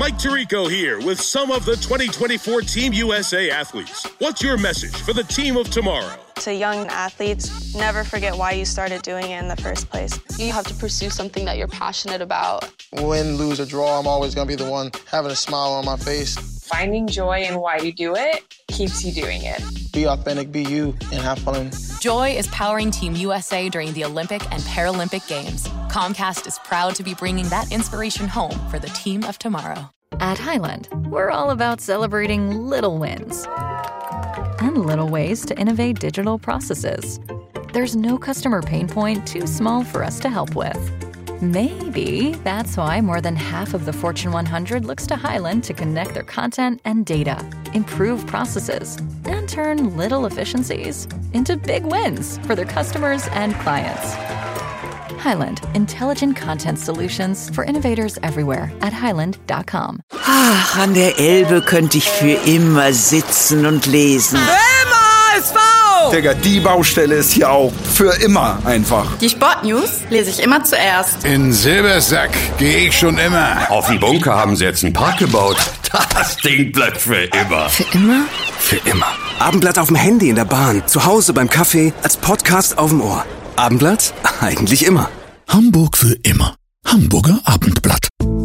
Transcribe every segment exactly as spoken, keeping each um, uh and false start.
Mike Tirico here with some of the twenty twenty-four Team U S A athletes. What's your message for the team of tomorrow? To young athletes, never forget why you started doing it in the first place. You have to pursue something that you're passionate about. Win, lose, or draw, I'm always going to be the one having a smile on my face. Finding joy in why you do it keeps you doing it. Be authentic, be you, and have fun. Joy is powering Team U S A during the Olympic and Paralympic Games. Comcast is proud to be bringing that inspiration home for the team of tomorrow. At Highland, we're all about celebrating little wins and little ways to innovate digital processes. There's no customer pain point too small for us to help with. Maybe that's why more than half of the Fortune one hundred looks to Highland to connect their content and data, improve processes, and turn little efficiencies into big wins for their customers and clients. Highland, intelligent content solutions for innovators everywhere at highland dot com. Ach, an der Elbe könnte ich für immer sitzen und lesen. Immer S V! Digga, die Baustelle ist hier auch für immer einfach. Die Sportnews lese ich immer zuerst. In Silbersack gehe ich schon immer. Auf dem Bunker haben sie jetzt einen Park gebaut. Das Ding bleibt für immer. Für immer? Für immer. Abendblatt auf dem Handy in der Bahn, zu Hause beim Kaffee, als Podcast auf dem Ohr. Abendblatt? Eigentlich immer. Hamburg für immer. Hamburger Abendblatt.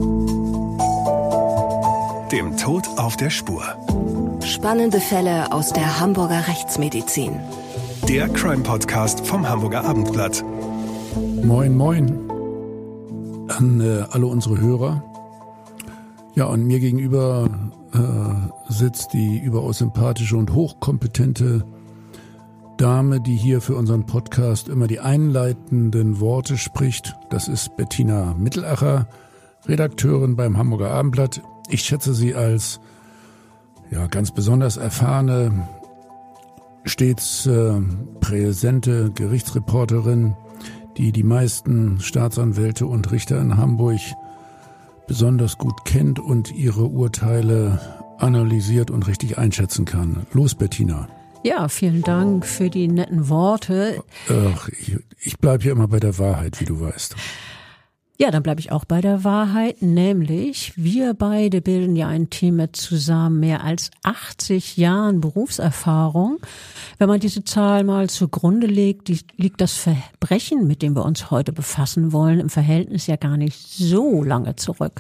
Dem Tod auf der Spur. Spannende Fälle aus der Hamburger Rechtsmedizin. Der Crime-Podcast vom Hamburger Abendblatt. Moin, moin an äh, alle unsere Hörer. Ja, und mir gegenüber äh, sitzt die überaus sympathische und hochkompetente Dame, die hier für unseren Podcast immer die einleitenden Worte spricht. Das ist Bettina Mittelacher, Redakteurin beim Hamburger Abendblatt. Ich schätze sie als ja ganz besonders erfahrene, stets äh, präsente Gerichtsreporterin, die die meisten Staatsanwälte und Richter in Hamburg besonders gut kennt und ihre Urteile analysiert und richtig einschätzen kann. Los, Bettina. Ja, vielen Dank für die netten Worte. Ach, ich, ich bleibe hier immer bei der Wahrheit, wie du weißt. Ja, dann bleibe ich auch bei der Wahrheit, nämlich wir beide bilden ja ein Team mit zusammen mehr als achtzig Jahren Berufserfahrung. Wenn man diese Zahl mal zugrunde legt, die, liegt das Verbrechen, mit dem wir uns heute befassen wollen, im Verhältnis ja gar nicht so lange zurück.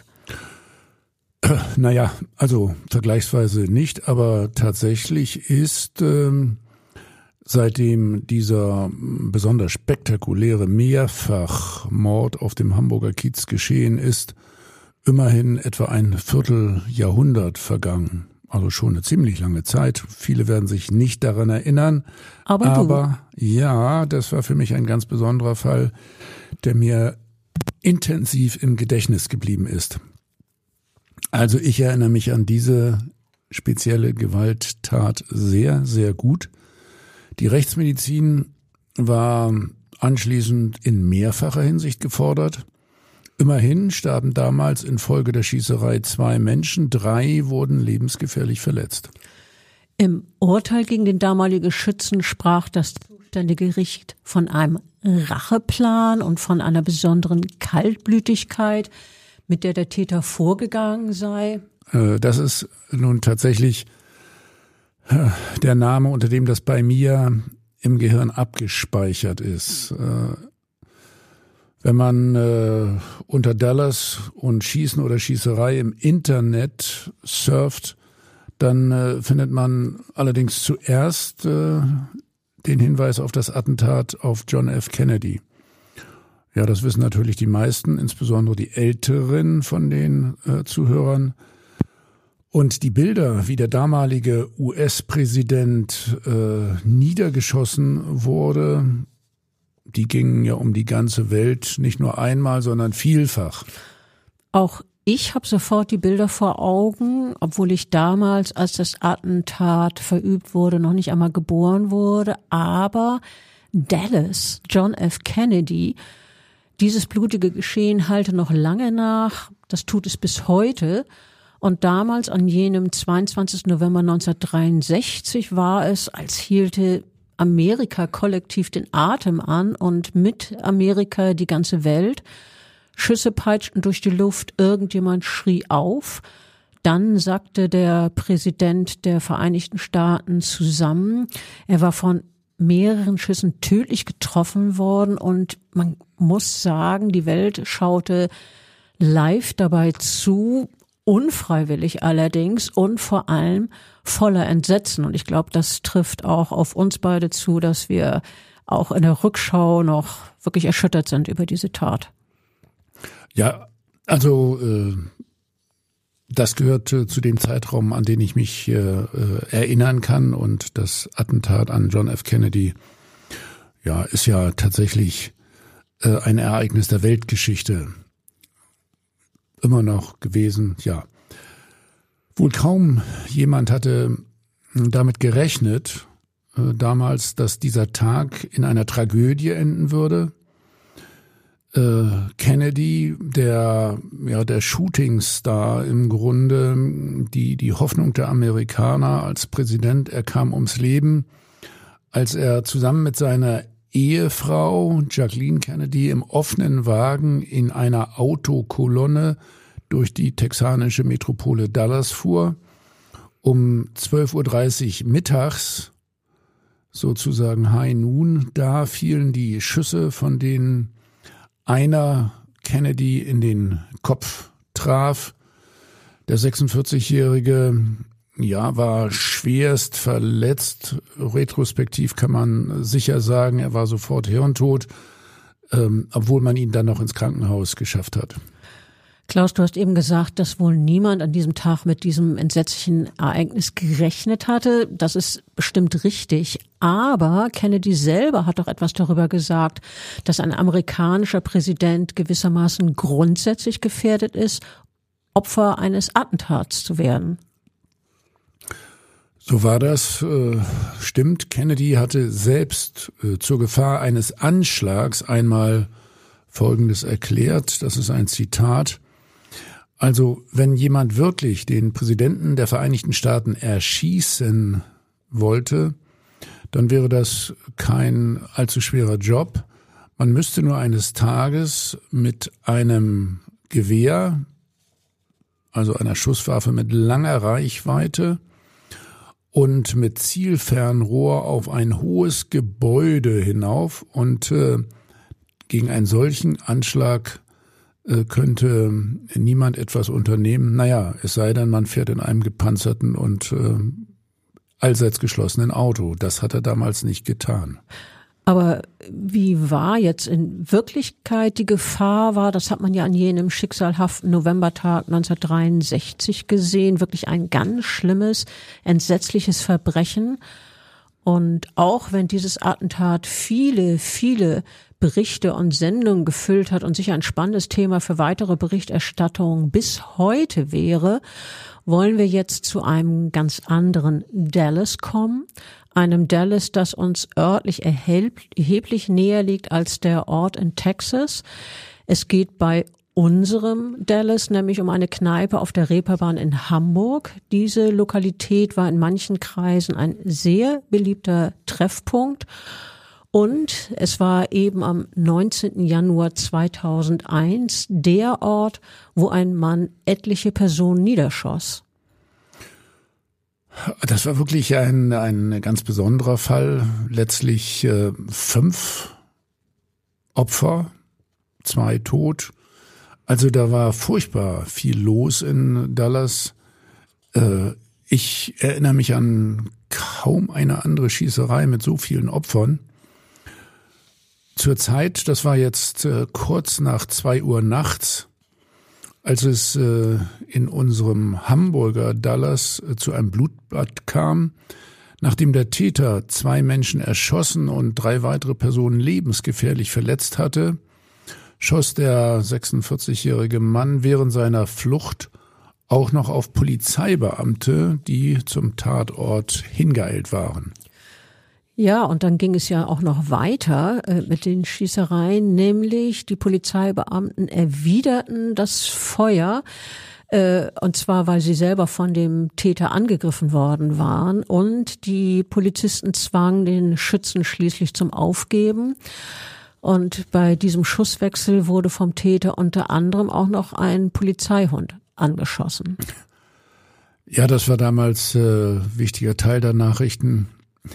Naja, also vergleichsweise nicht, aber tatsächlich ist ähm, seitdem dieser besonders spektakuläre Mehrfachmord auf dem Hamburger Kiez geschehen ist, immerhin etwa ein Vierteljahrhundert vergangen. Also schon eine ziemlich lange Zeit. Viele werden sich nicht daran erinnern. Aber, aber ja, das war für mich ein ganz besonderer Fall, der mir intensiv im Gedächtnis geblieben ist. Also ich erinnere mich an diese spezielle Gewalttat sehr, sehr gut. Die Rechtsmedizin war anschließend in mehrfacher Hinsicht gefordert. Immerhin starben damals infolge der Schießerei zwei Menschen, drei wurden lebensgefährlich verletzt. Im Urteil gegen den damaligen Schützen sprach das zuständige Gericht von einem Racheplan und von einer besonderen Kaltblütigkeit, mit der der Täter vorgegangen sei. Das ist nun tatsächlich der Name, unter dem das bei mir im Gehirn abgespeichert ist. Wenn man äh, unter Dallas und Schießen oder Schießerei im Internet surft, dann äh, findet man allerdings zuerst äh, den Hinweis auf das Attentat auf John F. Kennedy. Ja, das wissen natürlich die meisten, insbesondere die Älteren von den äh, Zuhörern. Und die Bilder, wie der damalige U S-Präsident äh, niedergeschossen wurde, die gingen ja um die ganze Welt, nicht nur einmal, sondern vielfach. Auch ich habe sofort die Bilder vor Augen, obwohl ich damals, als das Attentat verübt wurde, noch nicht einmal geboren wurde. Aber Dallas, John F. Kennedy, dieses blutige Geschehen halte noch lange nach. Das tut es bis heute. Und damals, an jenem zweiundzwanzigsten November neunzehnhundertdreiundsechzig, war es, als hielte Amerika kollektiv den Atem an und mit Amerika die ganze Welt. Schüsse peitschten durch die Luft, irgendjemand schrie auf. Dann sackte der Präsident der Vereinigten Staaten zusammen. Er war von mehreren Schüssen tödlich getroffen worden und man muss sagen, die Welt schaute live dabei zu, unfreiwillig allerdings und vor allem voller Entsetzen. Und ich glaube, das trifft auch auf uns beide zu, dass wir auch in der Rückschau noch wirklich erschüttert sind über diese Tat. Ja, also äh, das gehört äh, zu dem Zeitraum, an den ich mich äh, erinnern kann. Und das Attentat an John F. Kennedy, ja, ist ja tatsächlich äh, ein Ereignis der Weltgeschichte. Immer noch gewesen, ja. Wohl kaum jemand hatte damit gerechnet, äh, damals, dass dieser Tag in einer Tragödie enden würde. Äh, Kennedy, der, ja, der Shootingstar im Grunde, die, die Hoffnung der Amerikaner als Präsident, er kam ums Leben, als er zusammen mit seiner Ehefrau Jacqueline Kennedy im offenen Wagen in einer Autokolonne durch die texanische Metropole Dallas fuhr. Um zwölf Uhr dreißig mittags, sozusagen High Noon, da fielen die Schüsse, von denen einer Kennedy in den Kopf traf. Der sechsundvierzigjährige, ja, war schwerst verletzt. Retrospektiv kann man sicher sagen, er war sofort hirntot, ähm, obwohl man ihn dann noch ins Krankenhaus geschafft hat. Klaus, du hast eben gesagt, dass wohl niemand an diesem Tag mit diesem entsetzlichen Ereignis gerechnet hatte. Das ist bestimmt richtig. Aber Kennedy selber hat doch etwas darüber gesagt, dass ein amerikanischer Präsident gewissermaßen grundsätzlich gefährdet ist, Opfer eines Attentats zu werden. So war das, äh, stimmt. Kennedy hatte selbst äh, zur Gefahr eines Anschlags einmal Folgendes erklärt. Das ist ein Zitat. Also, wenn jemand wirklich den Präsidenten der Vereinigten Staaten erschießen wollte, dann wäre das kein allzu schwerer Job. Man müsste nur eines Tages mit einem Gewehr, also einer Schusswaffe mit langer Reichweite und mit Zielfernrohr auf ein hohes Gebäude hinauf und äh, gegen einen solchen Anschlag äh, könnte niemand etwas unternehmen. Naja, es sei denn, man fährt in einem gepanzerten und äh, allseits geschlossenen Auto. Das hat er damals nicht getan. Aber wie war jetzt in Wirklichkeit die Gefahr war, das hat man ja an jenem schicksalhaften Novembertag neunzehnhundertdreiundsechzig gesehen, wirklich ein ganz schlimmes, entsetzliches Verbrechen. Und auch wenn dieses Attentat viele, viele Berichte und Sendungen gefüllt hat und sicher ein spannendes Thema für weitere Berichterstattungen bis heute wäre, wollen wir jetzt zu einem ganz anderen Dallas kommen. Einem Dallas, das uns örtlich erheblich näher liegt als der Ort in Texas. Es geht bei unserem Dallas nämlich um eine Kneipe auf der Reeperbahn in Hamburg. Diese Lokalität war in manchen Kreisen ein sehr beliebter Treffpunkt. Und es war eben am neunzehnten Januar zweitausendeins der Ort, wo ein Mann etliche Personen niederschoss. Das war wirklich ein, ein ganz besonderer Fall. Letztlich äh, fünf Opfer, zwei tot. Also da war furchtbar viel los in Dallas. Äh, ich erinnere mich an kaum eine andere Schießerei mit so vielen Opfern. Zur Zeit, das war jetzt äh, kurz nach zwei Uhr nachts, als es äh, in unserem Hamburger Dallas äh, zu einem Blutbad kam, nachdem der Täter zwei Menschen erschossen und drei weitere Personen lebensgefährlich verletzt hatte, schoss der sechsundvierzigjährige Mann während seiner Flucht auch noch auf Polizeibeamte, die zum Tatort hingeeilt waren. Ja, und dann ging es ja auch noch weiter äh, mit den Schießereien, nämlich die Polizeibeamten erwiderten das Feuer, äh, und zwar, weil sie selber von dem Täter angegriffen worden waren, und die Polizisten zwangen den Schützen schließlich zum Aufgeben. Und bei diesem Schusswechsel wurde vom Täter unter anderem auch noch ein Polizeihund angeschossen. Ja, das war damals äh, wichtiger Teil der Nachrichten.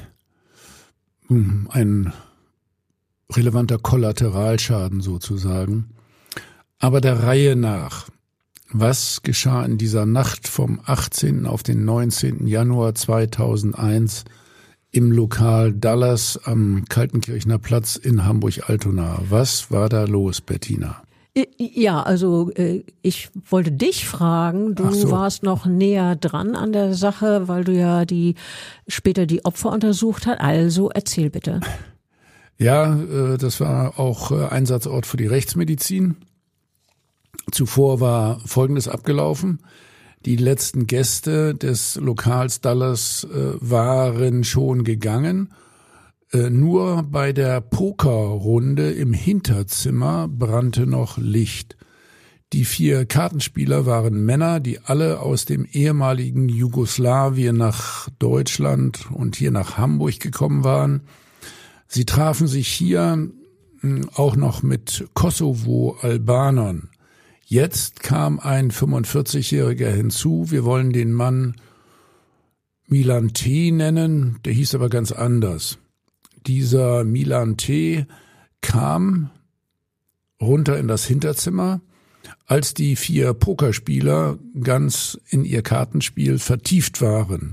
Ein relevanter Kollateralschaden sozusagen. Aber der Reihe nach. Was geschah in dieser Nacht vom achtzehnten auf den neunzehnten Januar zweitausendeins im Lokal Dallas am Kaltenkirchener Platz in Hamburg-Altona? Was war da los, Bettina? Ja, also ich wollte dich fragen, du so. warst noch näher dran an der Sache, weil du ja die später die Opfer untersucht hast. Also erzähl bitte. Ja, das war auch Einsatzort für die Rechtsmedizin. Zuvor war Folgendes abgelaufen. Die letzten Gäste des Lokals Dallas äh, waren schon gegangen. Äh, nur bei der Pokerrunde im Hinterzimmer brannte noch Licht. Die vier Kartenspieler waren Männer, die alle aus dem ehemaligen Jugoslawien nach Deutschland und hier nach Hamburg gekommen waren. Sie trafen sich hier mh, auch noch mit Kosovo-Albanern. Jetzt kam ein fünfundvierzigjähriger hinzu. Wir wollen den Mann Milan T. nennen, der hieß aber ganz anders. Dieser Milan T. kam runter in das Hinterzimmer, als die vier Pokerspieler ganz in ihr Kartenspiel vertieft waren.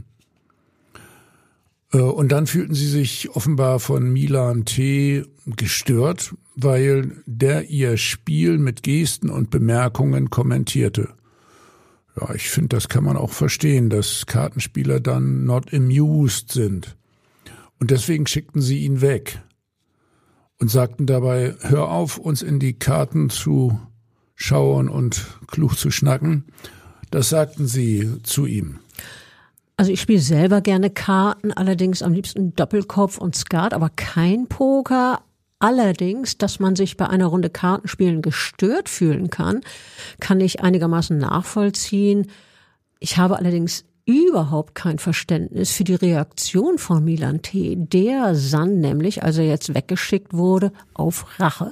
Und dann fühlten sie sich offenbar von Milan T. gestört, weil der ihr Spiel mit Gesten und Bemerkungen kommentierte. Ja, ich finde, das kann man auch verstehen, dass Kartenspieler dann not amused sind. Und deswegen schickten sie ihn weg und sagten dabei, hör auf, uns in die Karten zu schauen und klug zu schnacken. Das sagten sie zu ihm. Also ich spiele selber gerne Karten, allerdings am liebsten Doppelkopf und Skat, aber kein Poker. Allerdings, dass man sich bei einer Runde Kartenspielen gestört fühlen kann, kann ich einigermaßen nachvollziehen. Ich habe allerdings überhaupt kein Verständnis für die Reaktion von Milan T. Der sann nämlich, als er jetzt weggeschickt wurde, auf Rache.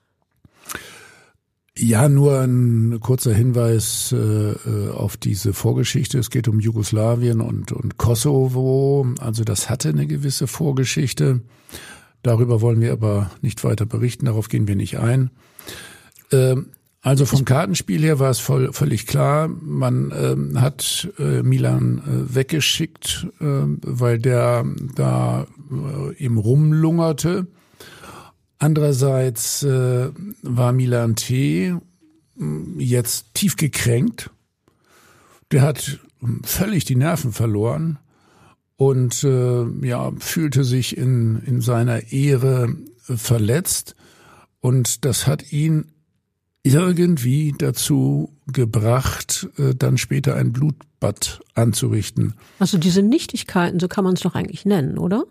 Ja, nur ein kurzer Hinweis äh, auf diese Vorgeschichte. Es geht um Jugoslawien und, und Kosovo. Also das hatte eine gewisse Vorgeschichte. Darüber wollen wir aber nicht weiter berichten. Darauf gehen wir nicht ein. Ähm, also vom Kartenspiel her war es voll, völlig klar. Man ähm, hat äh, Milan äh, weggeschickt, äh, weil der da äh, eben rumlungerte. Andererseits äh, war Milan T. jetzt tief gekränkt. Der hat völlig die Nerven verloren und äh, ja fühlte sich in in seiner Ehre verletzt. Und das hat ihn irgendwie dazu gebracht, äh, dann später ein Blutbad anzurichten. Also diese Nichtigkeiten, so kann man es doch eigentlich nennen, oder?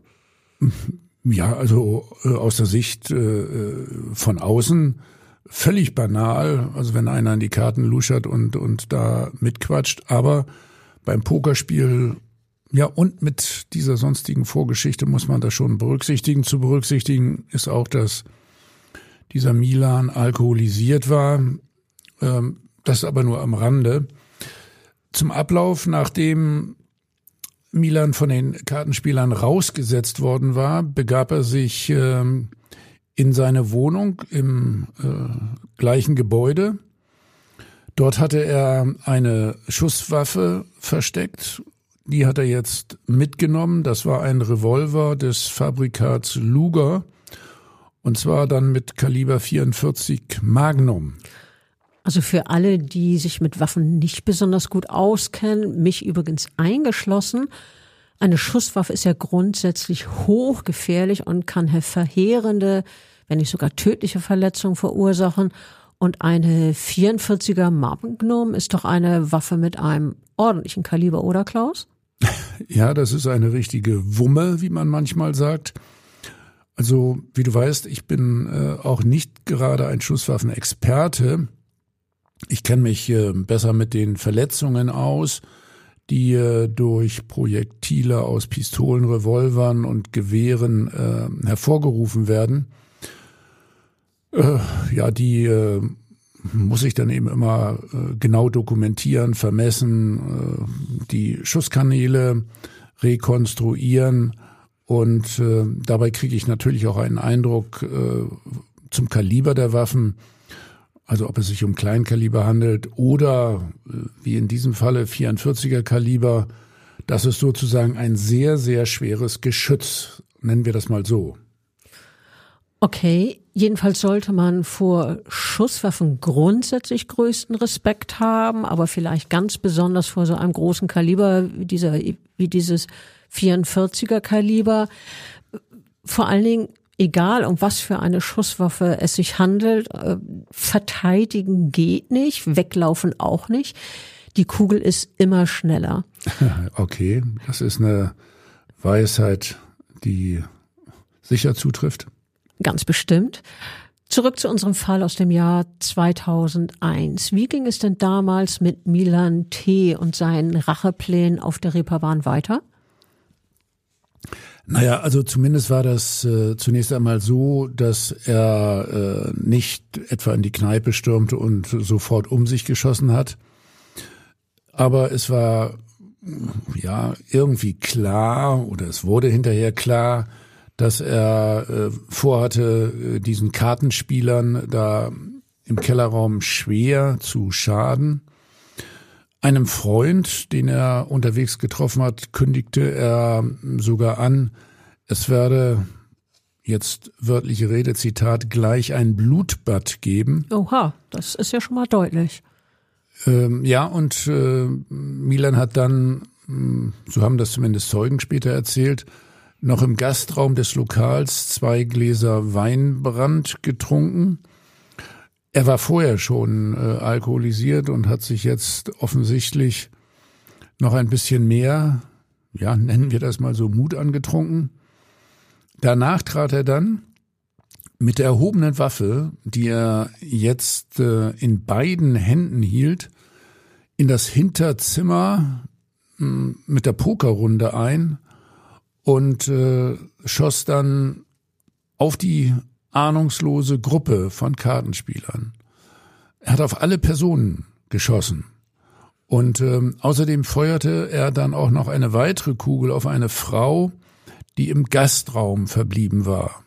Ja, also äh, aus der Sicht äh, von außen völlig banal, also wenn einer an die Karten luschert und und da mitquatscht, aber beim Pokerspiel, ja, und mit dieser sonstigen Vorgeschichte muss man das schon berücksichtigen. Zu berücksichtigen ist auch, dass dieser Milan alkoholisiert war, ähm, das aber nur am Rande. Zum Ablauf, nachdem Milan von den Kartenspielern rausgesetzt worden war, begab er sich ähm, in seine Wohnung im äh, gleichen Gebäude. Dort hatte er eine Schusswaffe versteckt. Die hat er jetzt mitgenommen. Das war ein Revolver des Fabrikats Luger. Und zwar dann mit Kaliber vierundvierzig Magnum. Also für alle, die sich mit Waffen nicht besonders gut auskennen, mich übrigens eingeschlossen, eine Schusswaffe ist ja grundsätzlich hochgefährlich und kann verheerende, wenn nicht sogar tödliche Verletzungen verursachen. Und eine vierundvierziger Magnum ist doch eine Waffe mit einem ordentlichen Kaliber, oder Klaus? Ja, das ist eine richtige Wumme, wie man manchmal sagt. Also, wie du weißt, ich bin äh, auch nicht gerade ein Schusswaffenexperte. Ich kenne mich äh, besser mit den Verletzungen aus, die äh, durch Projektile aus Pistolen, Revolvern und Gewehren äh, hervorgerufen werden. Äh, ja, die äh, muss ich dann eben immer äh, genau dokumentieren, vermessen, äh, die Schusskanäle rekonstruieren und äh, dabei kriege ich natürlich auch einen Eindruck äh, zum Kaliber der Waffen, also ob es sich um Kleinkaliber handelt oder äh, wie in diesem Falle vierundvierziger Kaliber. Das ist sozusagen ein sehr, sehr schweres Geschütz, nennen wir das mal so. Okay, jedenfalls sollte man vor Schusswaffen grundsätzlich größten Respekt haben, aber vielleicht ganz besonders vor so einem großen Kaliber wie dieser, wie dieses vierundvierziger Kaliber. Vor allen Dingen, egal um was für eine Schusswaffe es sich handelt, äh, verteidigen geht nicht, weglaufen auch nicht. Die Kugel ist immer schneller. Okay, das ist eine Weisheit, die sicher zutrifft. Ganz bestimmt. Zurück zu unserem Fall aus dem Jahr zweitausendeins. Wie ging es denn damals mit Milan T. und seinen Racheplänen auf der Reeperbahn weiter? Naja, also zumindest war das äh, zunächst einmal so, dass er äh, nicht etwa in die Kneipe stürmte und sofort um sich geschossen hat. Aber es war ja irgendwie klar, oder es wurde hinterher klar, dass er äh, vorhatte, diesen Kartenspielern da im Kellerraum schwer zu schaden. Einem Freund, den er unterwegs getroffen hat, kündigte er sogar an, es werde, jetzt wörtliche Rede, Zitat, gleich ein Blutbad geben. Oha, das ist ja schon mal deutlich. Ähm, ja, und äh, Milan hat dann, so haben das zumindest Zeugen später erzählt, noch im Gastraum des Lokals zwei Gläser Weinbrand getrunken. Er war vorher schon äh, alkoholisiert und hat sich jetzt offensichtlich noch ein bisschen mehr, ja, nennen wir das mal so, Mut angetrunken. Danach trat er dann mit der erhobenen Waffe, die er jetzt äh, in beiden Händen hielt, in das Hinterzimmer mh, mit der Pokerrunde ein und äh, schoss dann auf die ahnungslose Gruppe von Kartenspielern. Er hat auf alle Personen geschossen. Und ähm, außerdem feuerte er dann auch noch eine weitere Kugel auf eine Frau, die im Gastraum verblieben war.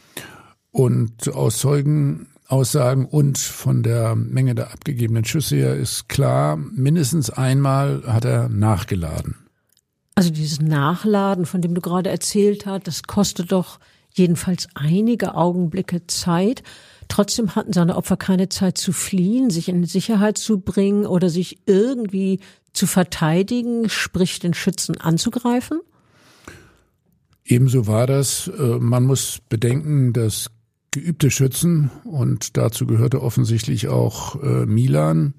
Und aus Zeugenaussagen und von der Menge der abgegebenen Schüsse her ist klar, mindestens einmal hat er nachgeladen. Also dieses Nachladen, von dem du gerade erzählt hast, das kostet doch jedenfalls einige Augenblicke Zeit. Trotzdem hatten seine Opfer keine Zeit zu fliehen, sich in Sicherheit zu bringen oder sich irgendwie zu verteidigen, sprich den Schützen anzugreifen? Ebenso war das. Man muss bedenken, dass geübte Schützen, und dazu gehörte offensichtlich auch Milan,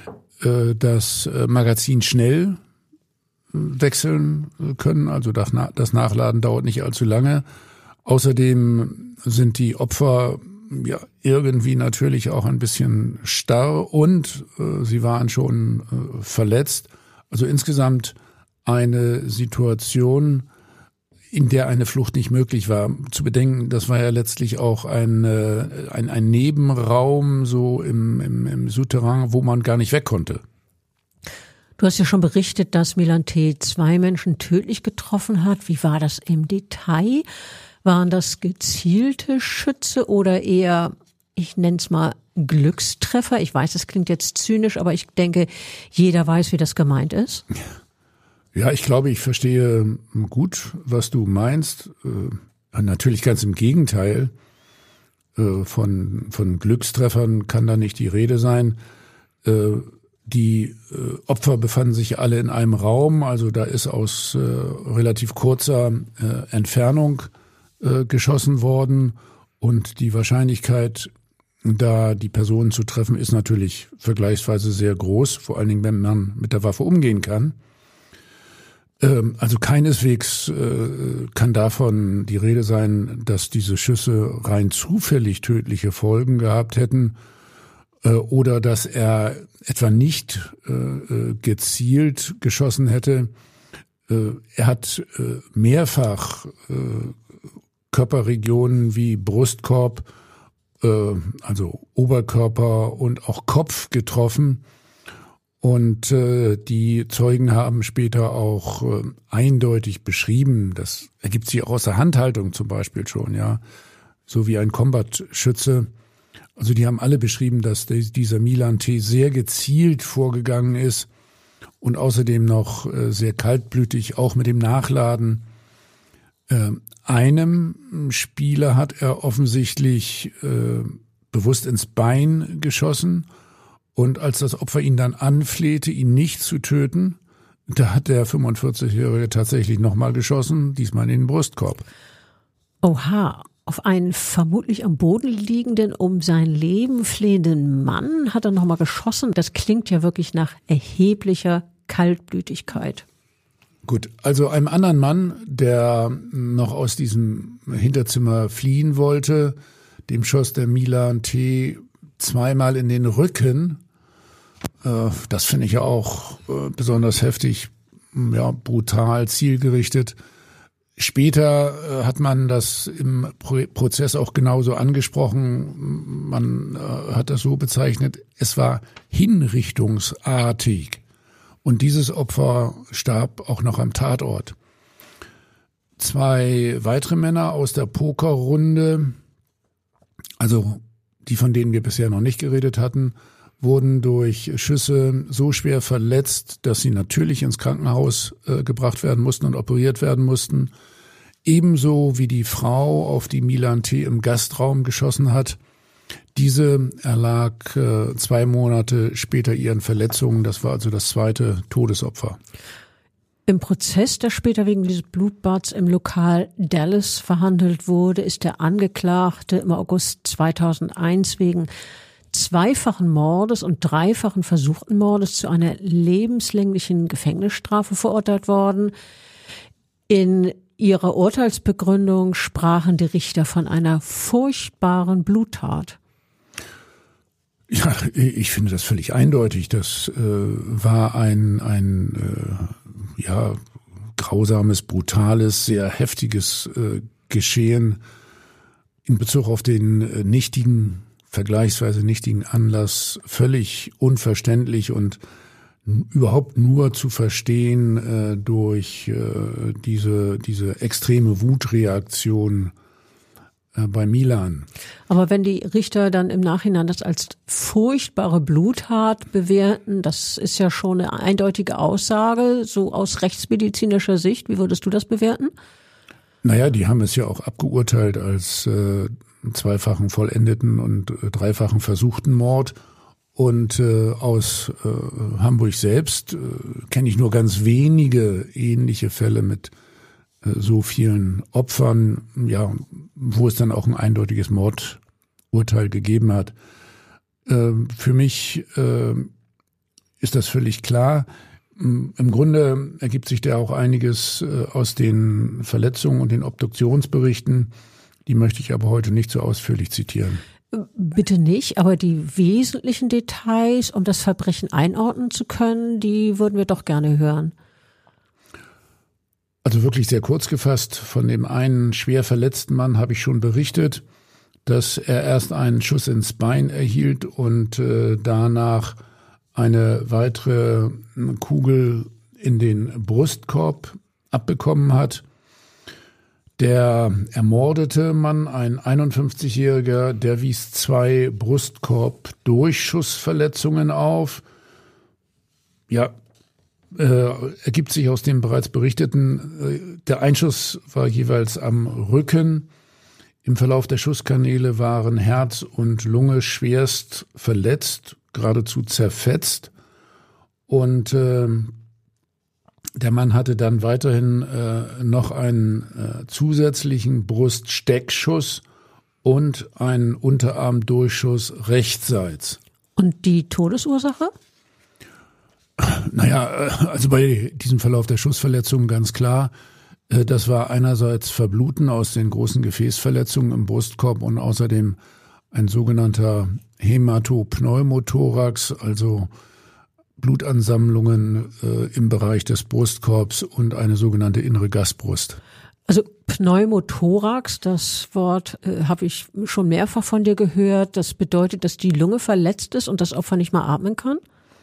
das Magazin schnell wechseln können, also das Nachladen dauert nicht allzu lange. Außerdem sind die Opfer ja irgendwie natürlich auch ein bisschen starr und äh, sie waren schon äh, verletzt. Also insgesamt eine Situation, in der eine Flucht nicht möglich war. Zu bedenken, das war ja letztlich auch ein, äh, ein, ein Nebenraum so im, im, im Souterrain, wo man gar nicht weg konnte. Du hast ja schon berichtet, dass Milan T. zwei Menschen tödlich getroffen hat. Wie war das im Detail? Waren das gezielte Schütze oder eher, ich nenne es mal, Glückstreffer? Ich weiß, das klingt jetzt zynisch, aber ich denke, jeder weiß, wie das gemeint ist. Ja, ich glaube, ich verstehe gut, was du meinst. Äh, natürlich ganz im Gegenteil. Äh, von, von Glückstreffern kann da nicht die Rede sein. Äh, Die äh, Opfer befanden sich alle in einem Raum, also da ist aus äh, relativ kurzer äh, Entfernung äh, geschossen worden und die Wahrscheinlichkeit, da die Personen zu treffen, ist natürlich vergleichsweise sehr groß, vor allen Dingen, wenn man mit der Waffe umgehen kann. Ähm, also keineswegs äh, kann davon die Rede sein, dass diese Schüsse rein zufällig tödliche Folgen gehabt hätten, oder dass er etwa nicht äh, gezielt geschossen hätte. Äh, er hat äh, mehrfach äh, Körperregionen wie Brustkorb äh, also Oberkörper und auch Kopf getroffen. Und äh, die Zeugen haben später auch äh, eindeutig beschrieben, das ergibt sich auch aus der Handhaltung zum Beispiel schon, ja, so wie ein Combat-Schütze. Also die haben alle beschrieben, dass dieser Milan T. sehr gezielt vorgegangen ist und außerdem noch äh, sehr kaltblütig, auch mit dem Nachladen. Äh, einem Spieler hat er offensichtlich äh, bewusst ins Bein geschossen. Und als das Opfer ihn dann anflehte, ihn nicht zu töten, da hat der fünfundvierzigjährige tatsächlich nochmal geschossen, diesmal in den Brustkorb. Oha, auf einen vermutlich am Boden liegenden, um sein Leben flehenden Mann hat er nochmal geschossen. Das klingt ja wirklich nach erheblicher Kaltblütigkeit. Gut, also einem anderen Mann, der noch aus diesem Hinterzimmer fliehen wollte, dem schoss der Milan T. zweimal in den Rücken. Das finde ich ja auch besonders heftig, ja, brutal, zielgerichtet. Später hat man das im Prozess auch genauso angesprochen. Man hat das so bezeichnet, es war hinrichtungsartig. Und dieses Opfer starb auch noch am Tatort. Zwei weitere Männer aus der Pokerrunde, also die, von denen wir bisher noch nicht geredet hatten, wurden durch Schüsse so schwer verletzt, dass sie natürlich ins Krankenhaus äh, gebracht werden mussten und operiert werden mussten. Ebenso wie die Frau, auf die Milan T. im Gastraum geschossen hat. Diese erlag äh, zwei Monate später ihren Verletzungen. Das war also das zweite Todesopfer. Im Prozess, der später wegen dieses Blutbads im Lokal Dallas verhandelt wurde, ist der Angeklagte im August zweitausendeins wegen zweifachen Mordes und dreifachen versuchten Mordes zu einer lebenslänglichen Gefängnisstrafe verurteilt worden. In ihrer Urteilsbegründung sprachen die Richter von einer furchtbaren Bluttat. Ja, ich finde das völlig eindeutig. Das äh, war ein, ein äh, ja, grausames, brutales, sehr heftiges äh, Geschehen in Bezug auf den äh, nichtigen, vergleichsweise nichtigen Anlass, völlig unverständlich und n- überhaupt nur zu verstehen äh, durch äh, diese, diese extreme Wutreaktion bei Milan. Aber wenn die Richter dann im Nachhinein das als furchtbare Bluttat bewerten, das ist ja schon eine eindeutige Aussage, so aus rechtsmedizinischer Sicht. Wie würdest du das bewerten? Naja, die haben es ja auch abgeurteilt als äh, zweifachen vollendeten und äh, dreifachen versuchten Mord. Und äh, aus äh, Hamburg selbst äh, kenne ich nur ganz wenige ähnliche Fälle mit so vielen Opfern, ja, wo es dann auch ein eindeutiges Mordurteil gegeben hat. Äh, für mich äh, ist das völlig klar. Im Grunde ergibt sich da auch einiges äh, aus den Verletzungen und den Obduktionsberichten. Die möchte ich aber heute nicht so ausführlich zitieren. Bitte nicht, aber die wesentlichen Details, um das Verbrechen einordnen zu können, die würden wir doch gerne hören. Also wirklich sehr kurz gefasst, von dem einen schwer verletzten Mann habe ich schon berichtet, dass er erst einen Schuss ins Bein erhielt und äh, danach eine weitere Kugel in den Brustkorb abbekommen hat. Der ermordete Mann, ein einundfünfzigjähriger, der wies zwei Brustkorb-Durchschussverletzungen auf. Ja, Äh, ergibt sich aus dem bereits berichteten, äh, der Einschuss war jeweils am Rücken. Im Verlauf der Schusskanäle waren Herz und Lunge schwerst verletzt, geradezu zerfetzt. Und äh, der Mann hatte dann weiterhin äh, noch einen äh, zusätzlichen Bruststeckschuss und einen Unterarmdurchschuss rechtsseits. Und die Todesursache? Naja, also bei diesem Verlauf der Schussverletzungen ganz klar, das war einerseits Verbluten aus den großen Gefäßverletzungen im Brustkorb und außerdem ein sogenannter Hämatopneumothorax, also Blutansammlungen äh, im Bereich des Brustkorbs und eine sogenannte innere Gasbrust. Also Pneumothorax, das Wort äh, habe ich schon mehrfach von dir gehört. Das bedeutet, dass die Lunge verletzt ist und das Opfer nicht mehr atmen kann?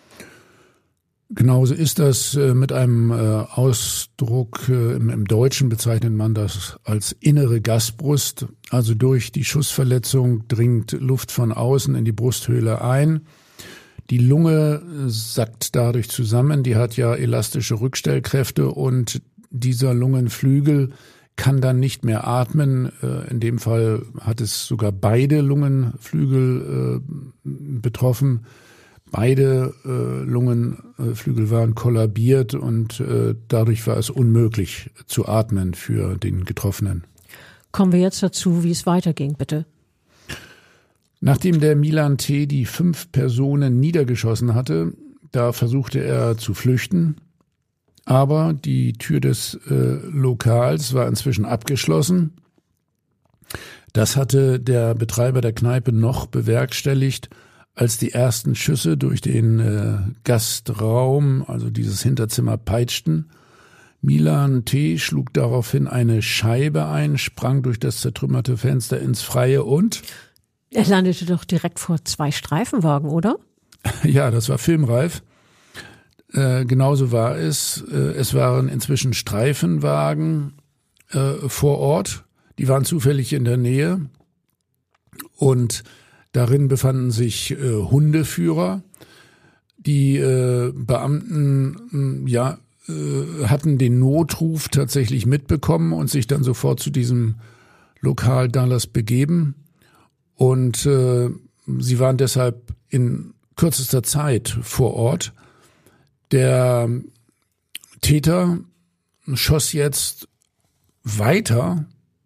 Genauso ist das. Äh, mit einem äh, Ausdruck, äh, im, im Deutschen bezeichnet man das als innere Gasbrust. Also durch die Schussverletzung dringt Luft von außen in die Brusthöhle ein. Die Lunge sackt dadurch zusammen. Die hat ja elastische Rückstellkräfte und dieser Lungenflügel kann dann nicht mehr atmen. In dem Fall hat es sogar beide Lungenflügel betroffen. Beide Lungenflügel waren kollabiert und dadurch war es unmöglich zu atmen für den Getroffenen. Kommen wir jetzt dazu, wie es weiterging, bitte. Nachdem der Milan T. die fünf Personen niedergeschossen hatte, da versuchte er zu flüchten. Aber die Tür des äh, Lokals war inzwischen abgeschlossen. Das hatte der Betreiber der Kneipe noch bewerkstelligt, als die ersten Schüsse durch den äh, Gastraum, also dieses Hinterzimmer, peitschten. Milan T. schlug daraufhin eine Scheibe ein, sprang durch das zertrümmerte Fenster ins Freie und... Er landete doch direkt vor zwei Streifenwagen, oder? Ja, das war filmreif. Äh, genauso war es. Äh, es waren inzwischen Streifenwagen äh, vor Ort. Die waren zufällig in der Nähe. Und darin befanden sich äh, Hundeführer. Die äh, Beamten äh, ja, äh, hatten den Notruf tatsächlich mitbekommen und sich dann sofort zu diesem Lokal Dallas begeben. Und äh, sie waren deshalb in kürzester Zeit vor Ort. Der Täter schoss jetzt weiter,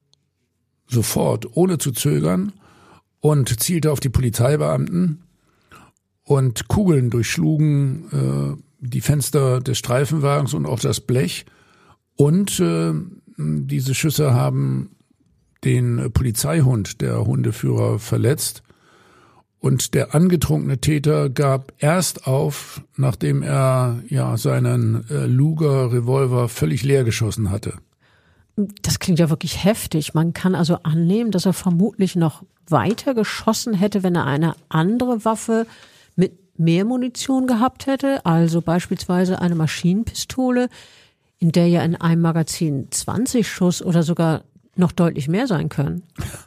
sofort, ohne zu zögern, und zielte auf die Polizeibeamten. Und Kugeln durchschlugen äh, die Fenster des Streifenwagens und auch das Blech. Und äh, diese Schüsse haben den Polizeihund der Hundeführer verletzt. Und der angetrunkene Täter gab erst auf, nachdem er ja seinen äh, Luger-Revolver völlig leer geschossen hatte. Das klingt ja wirklich heftig. Man kann also annehmen, dass er vermutlich noch weiter geschossen hätte, wenn er eine andere Waffe mit mehr Munition gehabt hätte, also beispielsweise eine Maschinenpistole, in der ja in einem Magazin zwanzig Schuss oder sogar noch deutlich mehr sein können.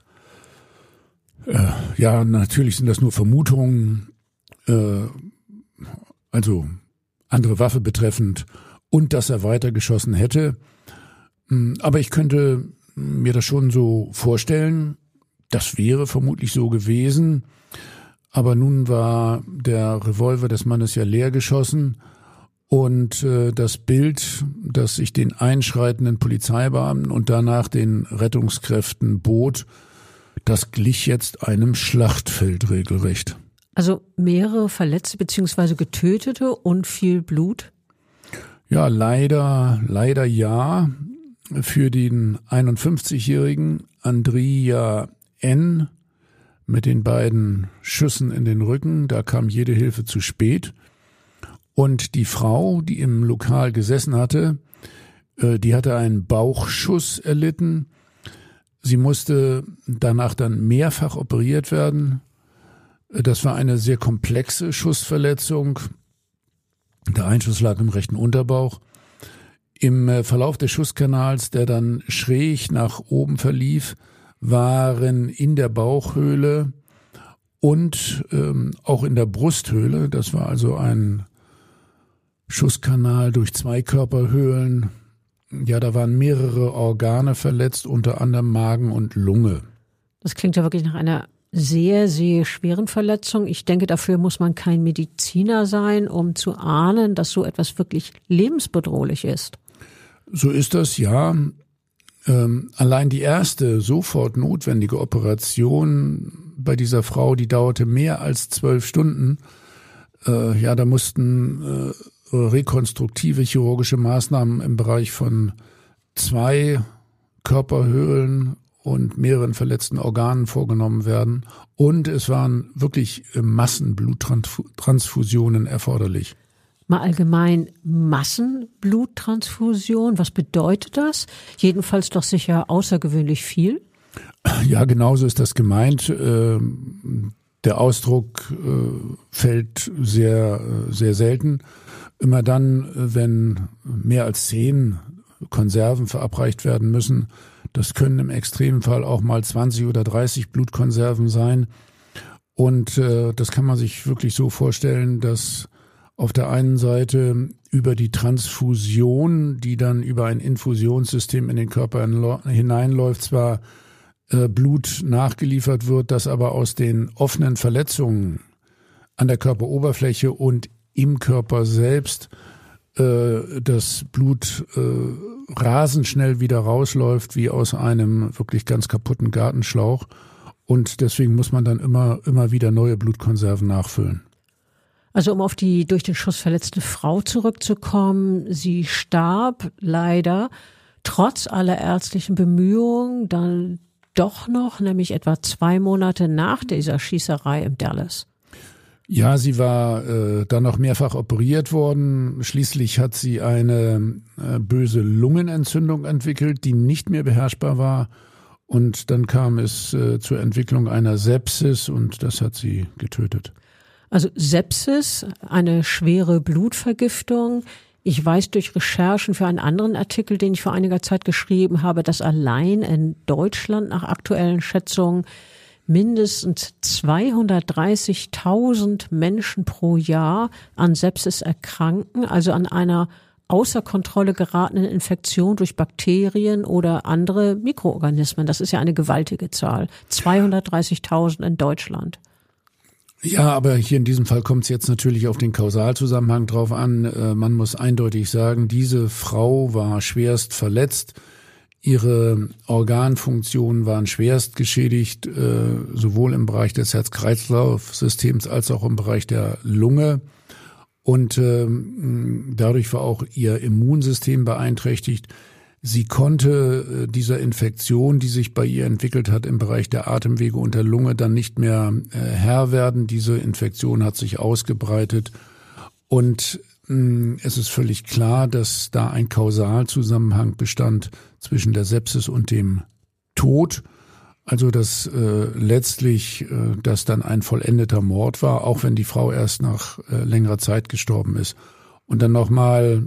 Äh, ja, natürlich sind das nur Vermutungen, äh, also andere Waffe betreffend und dass er weitergeschossen hätte. Aber ich könnte mir das schon so vorstellen, das wäre vermutlich so gewesen. Aber nun war der Revolver des Mannes ja leer geschossen und äh, das Bild, das sich den einschreitenden Polizeibeamten und danach den Rettungskräften bot, das glich jetzt einem Schlachtfeld regelrecht. Also mehrere Verletzte bzw. Getötete und viel Blut? Ja, leider, leider ja. Für den einundfünfzigjährigen Andrija N. mit den beiden Schüssen in den Rücken, da kam jede Hilfe zu spät. Und die Frau, die im Lokal gesessen hatte, die hatte einen Bauchschuss erlitten. Sie musste danach dann mehrfach operiert werden. Das war eine sehr komplexe Schussverletzung. Der Einschuss lag im rechten Unterbauch. Im Verlauf des Schusskanals, der dann schräg nach oben verlief, waren in der Bauchhöhle und ähm, auch in der Brusthöhle, das war also ein Schusskanal durch zwei Körperhöhlen, ja, da waren mehrere Organe verletzt, unter anderem Magen und Lunge. Das klingt ja wirklich nach einer sehr, sehr schweren Verletzung. Ich denke, dafür muss man kein Mediziner sein, um zu ahnen, dass so etwas wirklich lebensbedrohlich ist. So ist das, ja. Ähm, allein die erste sofort notwendige Operation bei dieser Frau, die dauerte mehr als zwölf Stunden. Äh, ja, da mussten äh, rekonstruktive chirurgische Maßnahmen im Bereich von zwei Körperhöhlen und mehreren verletzten Organen vorgenommen werden. Und es waren wirklich Massenbluttransfusionen erforderlich. Mal allgemein Massenbluttransfusion, was bedeutet das? Jedenfalls doch sicher außergewöhnlich viel. Ja, genauso ist das gemeint. Der Ausdruck fällt sehr, sehr selten. Immer dann, wenn mehr als zehn Konserven verabreicht werden müssen. Das können im Extremfall auch mal zwanzig oder dreißig Blutkonserven sein. Und das kann man sich wirklich so vorstellen, dass auf der einen Seite über die Transfusion, die dann über ein Infusionssystem in den Körper hineinläuft, zwar äh, Blut nachgeliefert wird, das aber aus den offenen Verletzungen an der Körperoberfläche und im Körper selbst äh, das Blut äh, rasend schnell wieder rausläuft, wie aus einem wirklich ganz kaputten Gartenschlauch. Und deswegen muss man dann immer, immer wieder neue Blutkonserven nachfüllen. Also um auf die durch den Schuss verletzte Frau zurückzukommen, sie starb leider trotz aller ärztlichen Bemühungen dann doch noch, nämlich etwa zwei Monate nach dieser Schießerei im Dallas. Ja, sie war äh, dann noch mehrfach operiert worden. Schließlich hat sie eine äh, böse Lungenentzündung entwickelt, die nicht mehr beherrschbar war. Und dann kam es äh, zur Entwicklung einer Sepsis und das hat sie getötet. Also Sepsis, eine schwere Blutvergiftung. Ich weiß durch Recherchen für einen anderen Artikel, den ich vor einiger Zeit geschrieben habe, dass allein in Deutschland nach aktuellen Schätzungen mindestens zweihundertdreißigtausend Menschen pro Jahr an Sepsis erkranken, also an einer außer Kontrolle geratenen Infektion durch Bakterien oder andere Mikroorganismen. Das ist ja eine gewaltige Zahl. zweihundertdreißigtausend in Deutschland. Ja, aber hier in diesem Fall kommt es jetzt natürlich auf den Kausalzusammenhang drauf an. Man muss eindeutig sagen, diese Frau war schwerst verletzt. Ihre Organfunktionen waren schwerst geschädigt, sowohl im Bereich des Herz-Kreislauf-Systems als auch im Bereich der Lunge. Und dadurch war auch ihr Immunsystem beeinträchtigt. Sie konnte dieser Infektion, die sich bei ihr entwickelt hat im Bereich der Atemwege und der Lunge, dann nicht mehr äh, Herr werden. Diese Infektion hat sich ausgebreitet und mh, es ist völlig klar, dass da ein Kausalzusammenhang bestand zwischen der Sepsis und dem Tod. Also dass äh, letztlich äh, das dann ein vollendeter Mord war, auch wenn die Frau erst nach äh, längerer Zeit gestorben ist. Und dann nochmal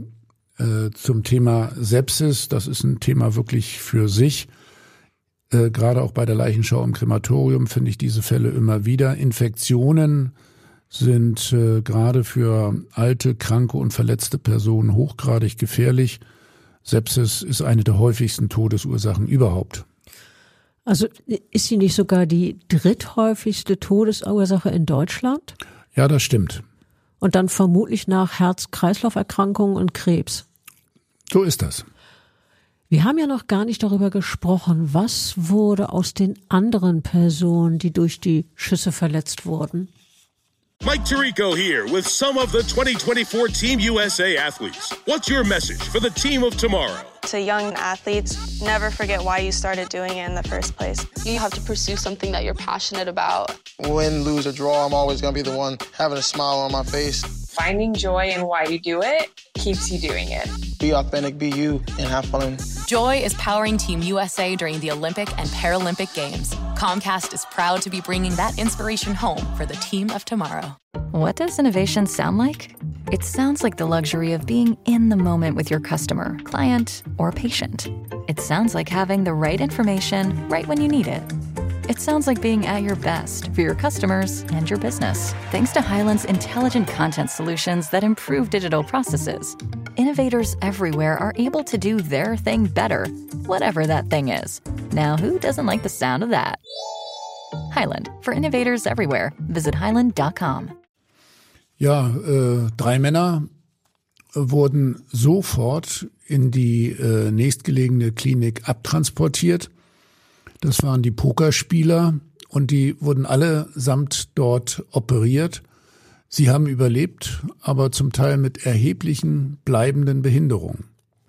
zum Thema Sepsis, das ist ein Thema wirklich für sich. Äh, gerade auch bei der Leichenschau im Krematorium finde ich diese Fälle immer wieder. Infektionen sind äh, gerade für alte, kranke und verletzte Personen hochgradig gefährlich. Sepsis ist eine der häufigsten Todesursachen überhaupt. Also ist sie nicht sogar die dritthäufigste Todesursache in Deutschland? Ja, das stimmt. Und dann vermutlich nach Herz-Kreislauf-Erkrankungen und Krebs. So ist das. Wir haben ja noch gar nicht darüber gesprochen, was wurde aus den anderen Personen, die durch die Schüsse verletzt wurden. Mike Tirico here with some of the twenty twenty-four Team U S A athletes. What's your message for the team of tomorrow? To young athletes, never forget why you started doing it in the first place. You have to pursue something that you're passionate about. Win, lose, or draw, I'm always going to be the one having a smile on my face. Finding joy in why you do it keeps you doing it. Be authentic, be you, and have fun. Joy is powering Team U S A during the Olympic and Paralympic Games. Comcast is proud to be bringing that inspiration home for the team of tomorrow. What does innovation sound like? It sounds like the luxury of being in the moment with your customer, client, or patient. It sounds like having the right information right when you need it. It sounds like being at your best for your customers and your business. Thanks to Hyland's intelligent content solutions that improve digital processes, innovators everywhere are able to do their thing better, whatever that thing is. Now, who doesn't like the sound of that? Hyland, for innovators everywhere. Visit hyland dot com. Ja, äh, drei Männer wurden sofort in die äh, nächstgelegene Klinik abtransportiert. Das waren die Pokerspieler und die wurden allesamt dort operiert. Sie haben überlebt, aber zum Teil mit erheblichen bleibenden Behinderungen.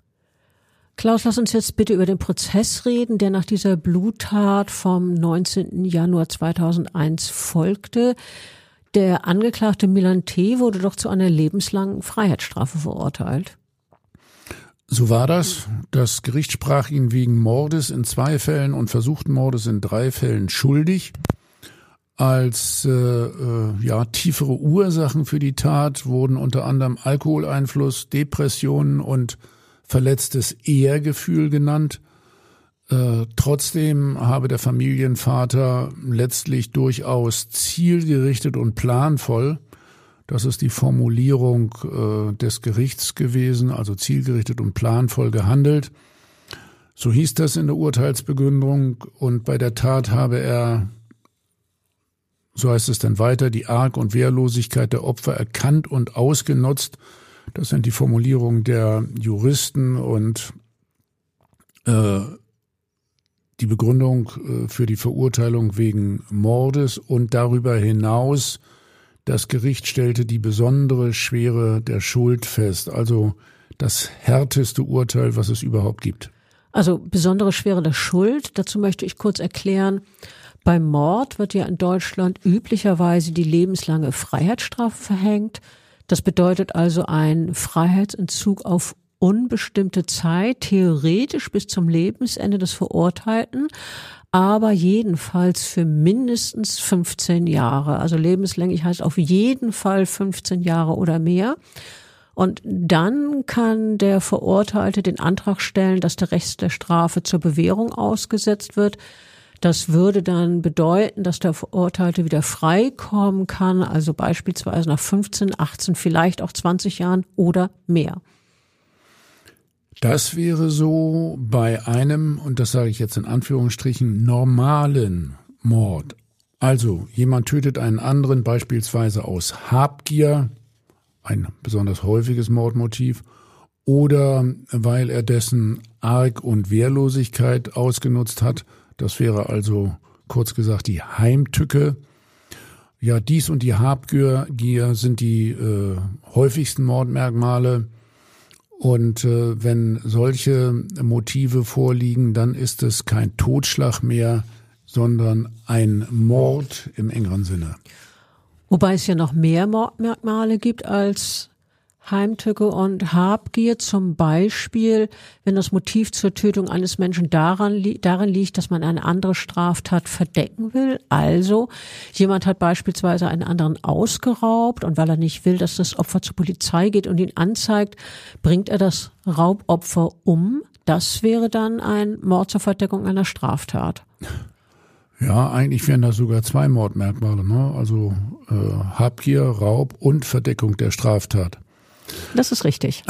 Klaus, lass uns jetzt bitte über den Prozess reden, der nach dieser Bluttat vom neunzehnten Januar zweitausendeins folgte. Der Angeklagte Milan T. wurde doch zu einer lebenslangen Freiheitsstrafe verurteilt. So war das. Das Gericht sprach ihn wegen Mordes in zwei Fällen und versuchten Mordes in drei Fällen schuldig. Als äh, äh, ja tiefere Ursachen für die Tat wurden unter anderem Alkoholeinfluss, Depressionen und verletztes Ehrgefühl genannt. Äh, trotzdem habe der Familienvater letztlich durchaus zielgerichtet und planvoll, das ist die Formulierung äh, des Gerichts gewesen, also zielgerichtet und planvoll gehandelt. So hieß das in der Urteilsbegründung, und bei der Tat habe er, so heißt es dann weiter, die Arg- und Wehrlosigkeit der Opfer erkannt und ausgenutzt. Das sind die Formulierungen der Juristen, und äh, die Begründung äh, für die Verurteilung wegen Mordes, und darüber hinaus das Gericht stellte die besondere Schwere der Schuld fest, also das härteste Urteil, was es überhaupt gibt. Also besondere Schwere der Schuld, dazu möchte ich kurz erklären, beim Mord wird ja in Deutschland üblicherweise die lebenslange Freiheitsstrafe verhängt. Das bedeutet also ein Freiheitsentzug auf unbestimmte Zeit, theoretisch bis zum Lebensende des Verurteilten, aber jedenfalls für mindestens fünfzehn Jahre. Also lebenslänglich heißt auf jeden Fall fünfzehn Jahre oder mehr. Und dann kann der Verurteilte den Antrag stellen, dass der Rest der Strafe zur Bewährung ausgesetzt wird. Das würde dann bedeuten, dass der Verurteilte wieder freikommen kann, also beispielsweise nach fünfzehn, achtzehn, vielleicht auch zwanzig Jahren oder mehr. Das wäre so bei einem, und das sage ich jetzt in Anführungsstrichen, normalen Mord. Also jemand tötet einen anderen beispielsweise aus Habgier, ein besonders häufiges Mordmotiv, oder weil er dessen Arg- und Wehrlosigkeit ausgenutzt hat. Das wäre also kurz gesagt die Heimtücke. Ja, dies und die Habgier sind die äh, häufigsten Mordmerkmale. Und äh, wenn solche Motive vorliegen, dann ist es kein Totschlag mehr, sondern ein Mord im engeren Sinne. Wobei es ja noch mehr Mordmerkmale gibt als Heimtücke und Habgier. Zum Beispiel, wenn das Motiv zur Tötung eines Menschen daran, li- darin liegt, dass man eine andere Straftat verdecken will. Also jemand hat beispielsweise einen anderen ausgeraubt, und weil er nicht will, dass das Opfer zur Polizei geht und ihn anzeigt, bringt er das Raubopfer um. Das wäre dann ein Mord zur Verdeckung einer Straftat. Ja, eigentlich wären das sogar zwei Mordmerkmale, ne? Also äh, Habgier, Raub und Verdeckung der Straftat. Das ist richtig.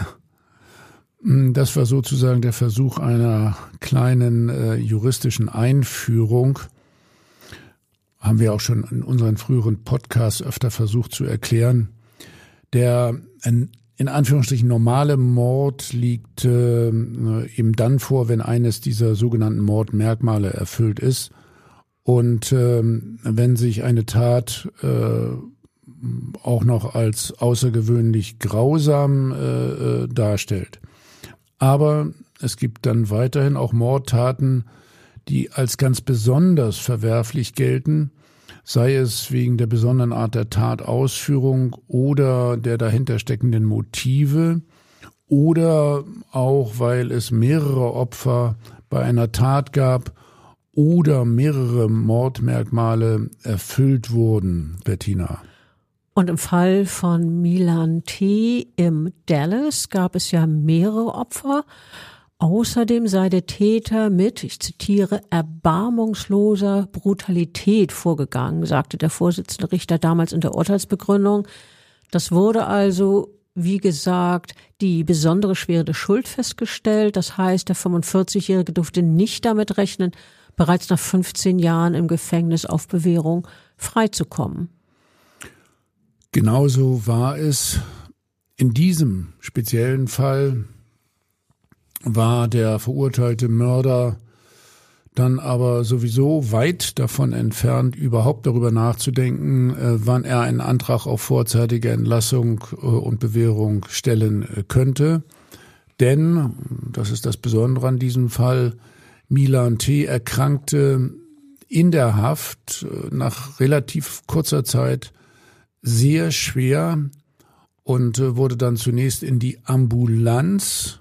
Das war sozusagen der Versuch einer kleinen äh, juristischen Einführung. Haben wir auch schon in unseren früheren Podcasts öfter versucht zu erklären. Der in, in Anführungsstrichen normale Mord liegt äh, eben dann vor, wenn eines dieser sogenannten Mordmerkmale erfüllt ist. Und äh, wenn sich eine Tat äh, auch noch als außergewöhnlich grausam äh, darstellt. Aber es gibt dann weiterhin auch Mordtaten, die als ganz besonders verwerflich gelten, sei es wegen der besonderen Art der Tatausführung oder der dahinter steckenden Motive oder auch, weil es mehrere Opfer bei einer Tat gab oder mehrere Mordmerkmale erfüllt wurden, Bettina. Und im Fall von Milan T. im Dallas gab es ja mehrere Opfer. Außerdem sei der Täter mit, ich zitiere, erbarmungsloser Brutalität vorgegangen, sagte der Vorsitzende Richter damals in der Urteilsbegründung. Das wurde also, wie gesagt, die besondere Schwere der Schuld festgestellt. Das heißt, der fünfundvierzigjährige durfte nicht damit rechnen, bereits nach fünfzehn Jahren im Gefängnis auf Bewährung freizukommen. Genauso war es. In diesem speziellen Fall war der verurteilte Mörder dann aber sowieso weit davon entfernt, überhaupt darüber nachzudenken, wann er einen Antrag auf vorzeitige Entlassung und Bewährung stellen könnte. Denn, das ist das Besondere an diesem Fall, Milan T. erkrankte in der Haft nach relativ kurzer Zeit sehr schwer und äh, wurde dann zunächst in die Ambulanz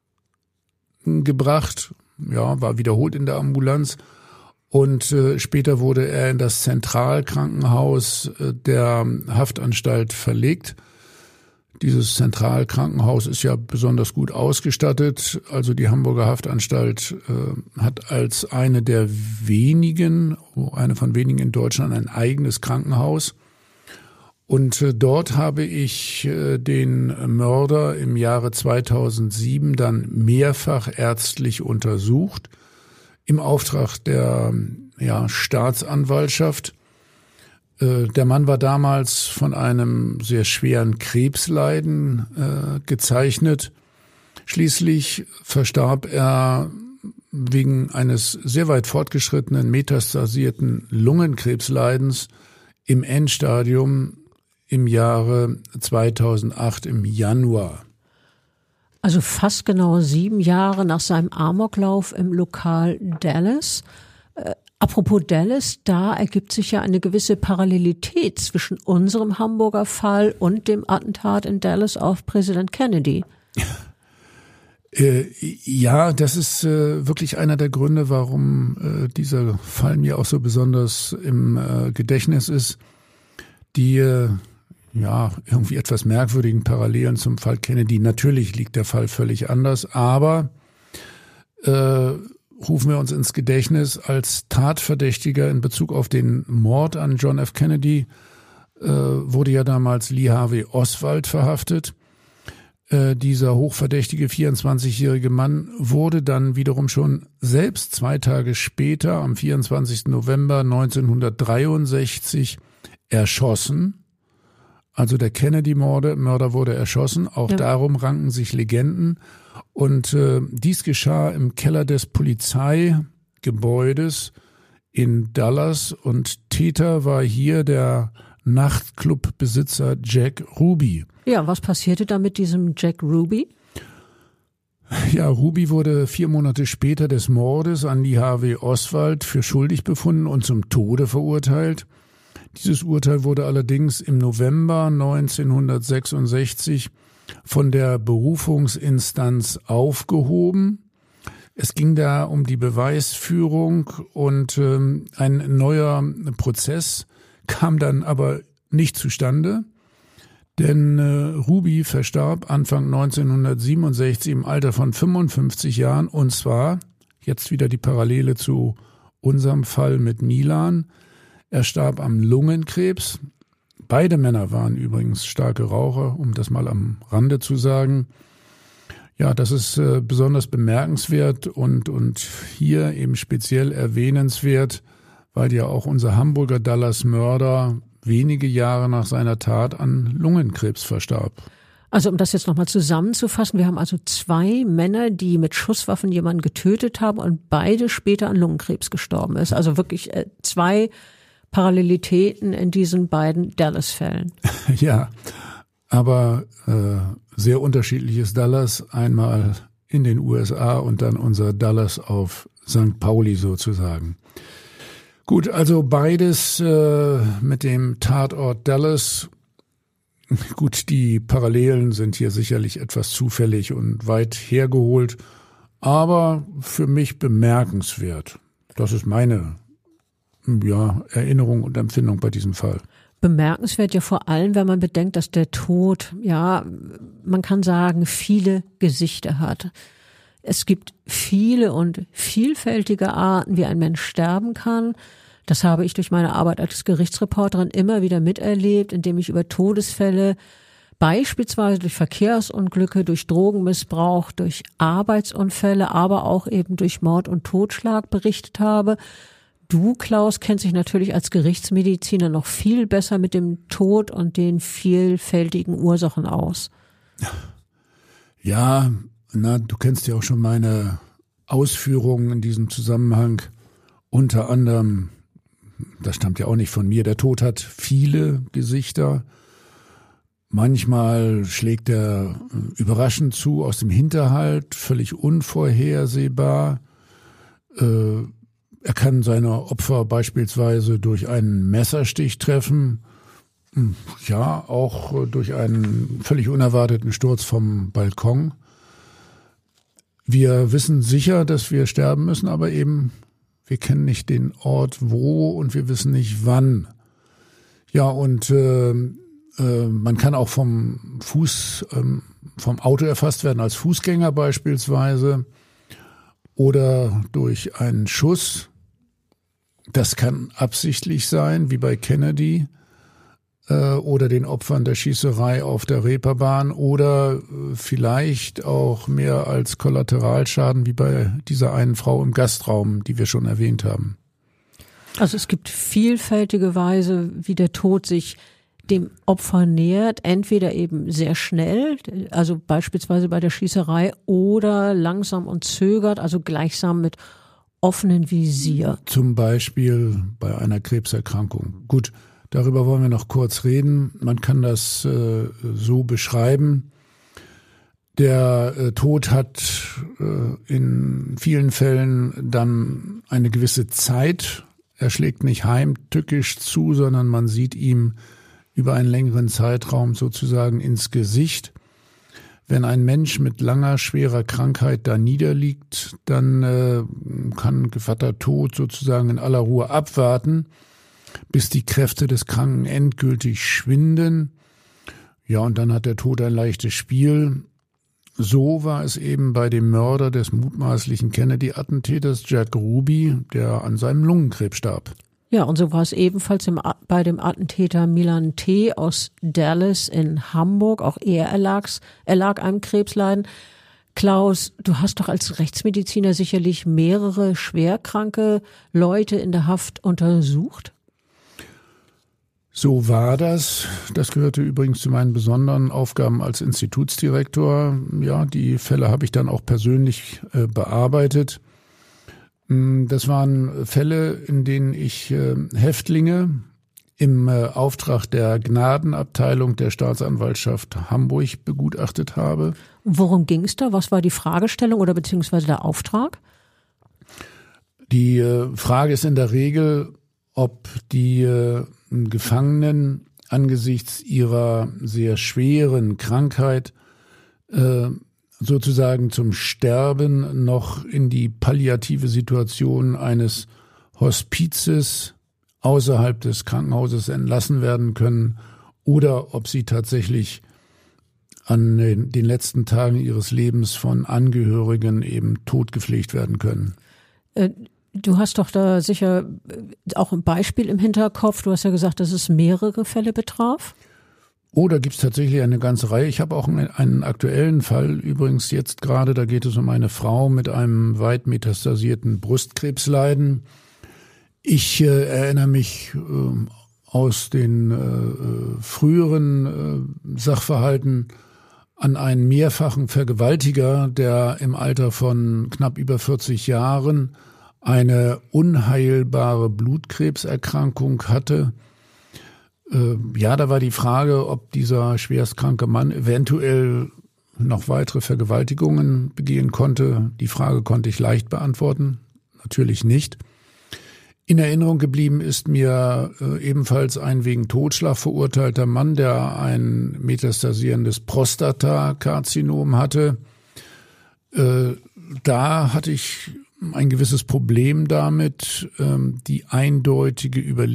gebracht, ja, war wiederholt in der Ambulanz und äh, später wurde er in das Zentralkrankenhaus äh, der Haftanstalt verlegt. Dieses Zentralkrankenhaus ist ja besonders gut ausgestattet. Also die Hamburger Haftanstalt äh, hat als eine der wenigen, eine von wenigen in Deutschland, ein eigenes Krankenhaus. Und äh, dort habe ich äh, den Mörder im Jahre zweitausendsieben dann mehrfach ärztlich untersucht, im Auftrag der ja, Staatsanwaltschaft. Äh, der Mann war damals von einem sehr schweren Krebsleiden äh, gezeichnet. Schließlich verstarb er wegen eines sehr weit fortgeschrittenen metastasierten Lungenkrebsleidens im Endstadium im Jahre zweitausendacht im Januar. Also fast genau sieben Jahre nach seinem Amoklauf im Lokal Dallas. Äh, apropos Dallas, da ergibt sich ja eine gewisse Parallelität zwischen unserem Hamburger Fall und dem Attentat in Dallas auf Präsident Kennedy. Äh, ja, das ist äh, wirklich einer der Gründe, warum äh, dieser Fall mir auch so besonders im äh, Gedächtnis ist. Die äh, ja, irgendwie etwas merkwürdigen Parallelen zum Fall Kennedy. Natürlich liegt der Fall völlig anders, aber äh, rufen wir uns ins Gedächtnis, als Tatverdächtiger in Bezug auf den Mord an John F. Kennedy äh, wurde ja damals Lee Harvey Oswald verhaftet. Äh, dieser hochverdächtige vierundzwanzigjährige Mann wurde dann wiederum schon selbst zwei Tage später, am vierundzwanzigsten November neunzehnhundertdreiundsechzig, erschossen. Also der Kennedy-Mörder Mörder wurde erschossen. Auch ja. Darum ranken sich Legenden. Und äh, dies geschah im Keller des Polizeigebäudes in Dallas. Und Täter war hier der Nachtclubbesitzer Jack Ruby. Ja, was passierte da mit diesem Jack Ruby? Ja, Ruby wurde vier Monate später des Mordes an Lee Harvey Oswald für schuldig befunden und zum Tode verurteilt. Dieses Urteil wurde allerdings im November neunzehnhundertsechsundsechzig von der Berufungsinstanz aufgehoben. Es ging da um die Beweisführung und ähm, ein neuer Prozess kam dann aber nicht zustande, denn äh, Ruby verstarb Anfang neunzehnhundertsiebenundsechzig im Alter von fünfundfünfzig Jahren und zwar, jetzt wieder die Parallele zu unserem Fall mit Milan, er starb am Lungenkrebs. Beide Männer waren übrigens starke Raucher, um das mal am Rande zu sagen. Ja, das ist äh, besonders bemerkenswert und, und hier eben speziell erwähnenswert, weil ja auch unser Hamburger Dallas-Mörder wenige Jahre nach seiner Tat an Lungenkrebs verstarb. Also um das jetzt nochmal zusammenzufassen, wir haben also zwei Männer, die mit Schusswaffen jemanden getötet haben und beide später an Lungenkrebs gestorben ist. Also wirklich äh, zwei Parallelitäten in diesen beiden Dallas-Fällen. Ja, aber äh, sehr unterschiedliches Dallas, einmal in den U S A und dann unser Dallas auf Sankt Pauli sozusagen. Gut, also beides äh, mit dem Tatort Dallas. Gut, die Parallelen sind hier sicherlich etwas zufällig und weit hergeholt, aber für mich bemerkenswert. Das ist meine ja, Erinnerung und Empfindung bei diesem Fall. Bemerkenswert ja vor allem, wenn man bedenkt, dass der Tod, ja, man kann sagen, viele Gesichter hat. Es gibt viele und vielfältige Arten, wie ein Mensch sterben kann. Das habe ich durch meine Arbeit als Gerichtsreporterin immer wieder miterlebt, indem ich über Todesfälle, beispielsweise durch Verkehrsunglücke, durch Drogenmissbrauch, durch Arbeitsunfälle, aber auch eben durch Mord und Totschlag berichtet habe. Du, Klaus, kennst dich natürlich als Gerichtsmediziner noch viel besser mit dem Tod und den vielfältigen Ursachen aus. Ja, na, du kennst ja auch schon meine Ausführungen in diesem Zusammenhang. Unter anderem, das stammt ja auch nicht von mir, der Tod hat viele Gesichter. Manchmal schlägt er überraschend zu aus dem Hinterhalt, völlig unvorhersehbar. Äh, Er kann seine Opfer beispielsweise durch einen Messerstich treffen Ja, auch durch einen völlig unerwarteten Sturz vom Balkon. Wir wissen sicher, dass wir sterben müssen, aber eben, wir kennen nicht den Ort wo und wir wissen nicht wann. Ja, und äh, äh, man kann auch vom Fuß, ähm, vom Auto erfasst werden, als Fußgänger beispielsweise oder durch einen Schuss. Das kann absichtlich sein, wie bei Kennedy, äh, oder den Opfern der Schießerei auf der Reeperbahn oder äh, vielleicht auch mehr als Kollateralschaden, wie bei dieser einen Frau im Gastraum, die wir schon erwähnt haben. Also es gibt vielfältige Weise, wie der Tod sich dem Opfer nähert, entweder eben sehr schnell, also beispielsweise bei der Schießerei, oder langsam und zögert, also gleichsam mit offenen Visier. Zum Beispiel bei einer Krebserkrankung. Gut, darüber wollen wir noch kurz reden. Man kann das äh, so beschreiben. Der äh, Tod hat äh, in vielen Fällen dann eine gewisse Zeit. Er schlägt nicht heimtückisch zu, sondern man sieht ihm über einen längeren Zeitraum sozusagen ins Gesicht. Wenn ein Mensch mit langer, schwerer Krankheit da niederliegt, dann äh, kann Gevatter Tod sozusagen in aller Ruhe abwarten, bis die Kräfte des Kranken endgültig schwinden. Ja, und dann hat der Tod ein leichtes Spiel. So war es eben bei dem Mörder des mutmaßlichen Kennedy-Attentäters Jack Ruby, der an seinem Lungenkrebs starb. Ja, und so war es ebenfalls im, bei dem Attentäter Milan T. aus Dallas in Hamburg. Auch er erlag, erlag einem Krebsleiden. Klaus, du hast doch als Rechtsmediziner sicherlich mehrere schwerkranke Leute in der Haft untersucht? So war das. Das gehörte übrigens zu meinen besonderen Aufgaben als Institutsdirektor. Ja, die Fälle habe ich dann auch persönlich äh, bearbeitet. Das waren Fälle, in denen ich äh, Häftlinge im äh, Auftrag der Gnadenabteilung der Staatsanwaltschaft Hamburg begutachtet habe. Worum ging es da? Was war die Fragestellung oder beziehungsweise der Auftrag? Die äh, Frage ist in der Regel, ob die äh, Gefangenen angesichts ihrer sehr schweren Krankheit äh, sozusagen zum Sterben noch in die palliative Situation eines Hospizes außerhalb des Krankenhauses entlassen werden können oder ob sie tatsächlich an den letzten Tagen ihres Lebens von Angehörigen eben totgepflegt werden können. Äh, du hast doch da sicher auch ein Beispiel im Hinterkopf. Du hast ja gesagt, dass es mehrere Fälle betraf. Oh, da gibt's tatsächlich eine ganze Reihe. Ich habe auch einen, einen aktuellen Fall, übrigens jetzt gerade, da geht es um eine Frau mit einem weit metastasierten Brustkrebsleiden. Ich äh, erinnere mich äh, aus den äh, früheren äh, Sachverhalten an einen mehrfachen Vergewaltiger, der im Alter von knapp über vierzig Jahren eine unheilbare Blutkrebserkrankung hatte. Ja, da war die Frage, ob dieser schwerstkranke Mann eventuell noch weitere Vergewaltigungen begehen konnte. Die Frage konnte ich leicht beantworten. Natürlich nicht. In Erinnerung geblieben ist mir äh, ebenfalls ein wegen Totschlag verurteilter Mann, der ein metastasierendes Prostatakarzinom hatte. Äh, da hatte ich ein gewisses Problem damit, die eindeutige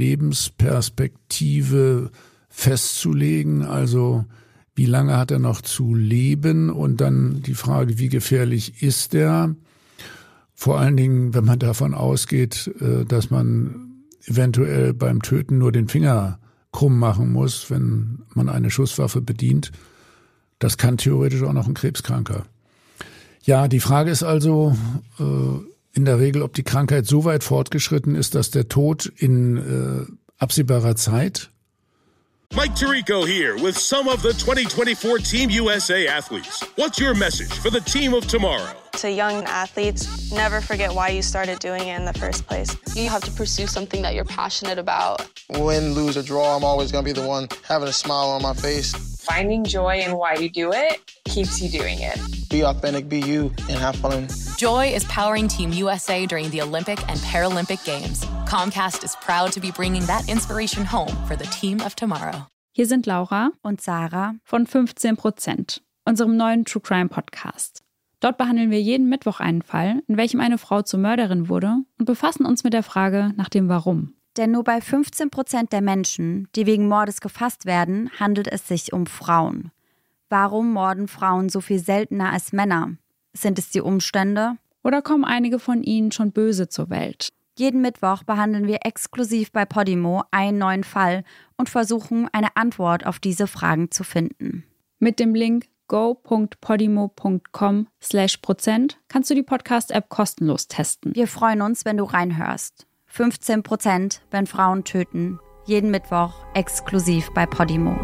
Überlebensperspektive festzulegen. Also wie lange hat er noch zu leben? Und dann die Frage, wie gefährlich ist er? Vor allen Dingen, wenn man davon ausgeht, dass man eventuell beim Töten nur den Finger krumm machen muss, wenn man eine Schusswaffe bedient. Das kann theoretisch auch noch ein Krebskranker. Ja, die Frage ist also äh, in der Regel, ob die Krankheit so weit fortgeschritten ist, dass der Tod in äh, absehbarer Zeit. Mike Tirico here with some of the twenty twenty-four Team U S A athletes. What's your message for the team of tomorrow? To young athletes, never forget why you started doing it in the first place. You have to pursue something that you're passionate about. Win, lose, or draw, I'm always going to be the one having a smile on my face. Finding joy in why you do it keeps you doing it. Be authentic, be you, and have fun. Joy is powering Team U S A during the Olympic and Paralympic Games. Comcast is proud to be bringing that inspiration home for the team of tomorrow. Hier sind Laura und Sarah von fünfzehn Prozent, unserem neuen True Crime Podcast. Dort behandeln wir jeden Mittwoch einen Fall, in welchem eine Frau zur Mörderin wurde und befassen uns mit der Frage nach dem Warum. Denn nur bei fünfzehn Prozent der Menschen, die wegen Mordes gefasst werden, handelt es sich um Frauen. Warum morden Frauen so viel seltener als Männer? Sind es die Umstände? Oder kommen einige von ihnen schon böse zur Welt? Jeden Mittwoch behandeln wir exklusiv bei Podimo einen neuen Fall und versuchen, eine Antwort auf diese Fragen zu finden. Mit dem Link go.podimo.com slash Prozent kannst du die Podcast-App kostenlos testen. Wir freuen uns, wenn du reinhörst. fünfzehn Prozent, wenn Frauen töten. Jeden Mittwoch exklusiv bei Podimo.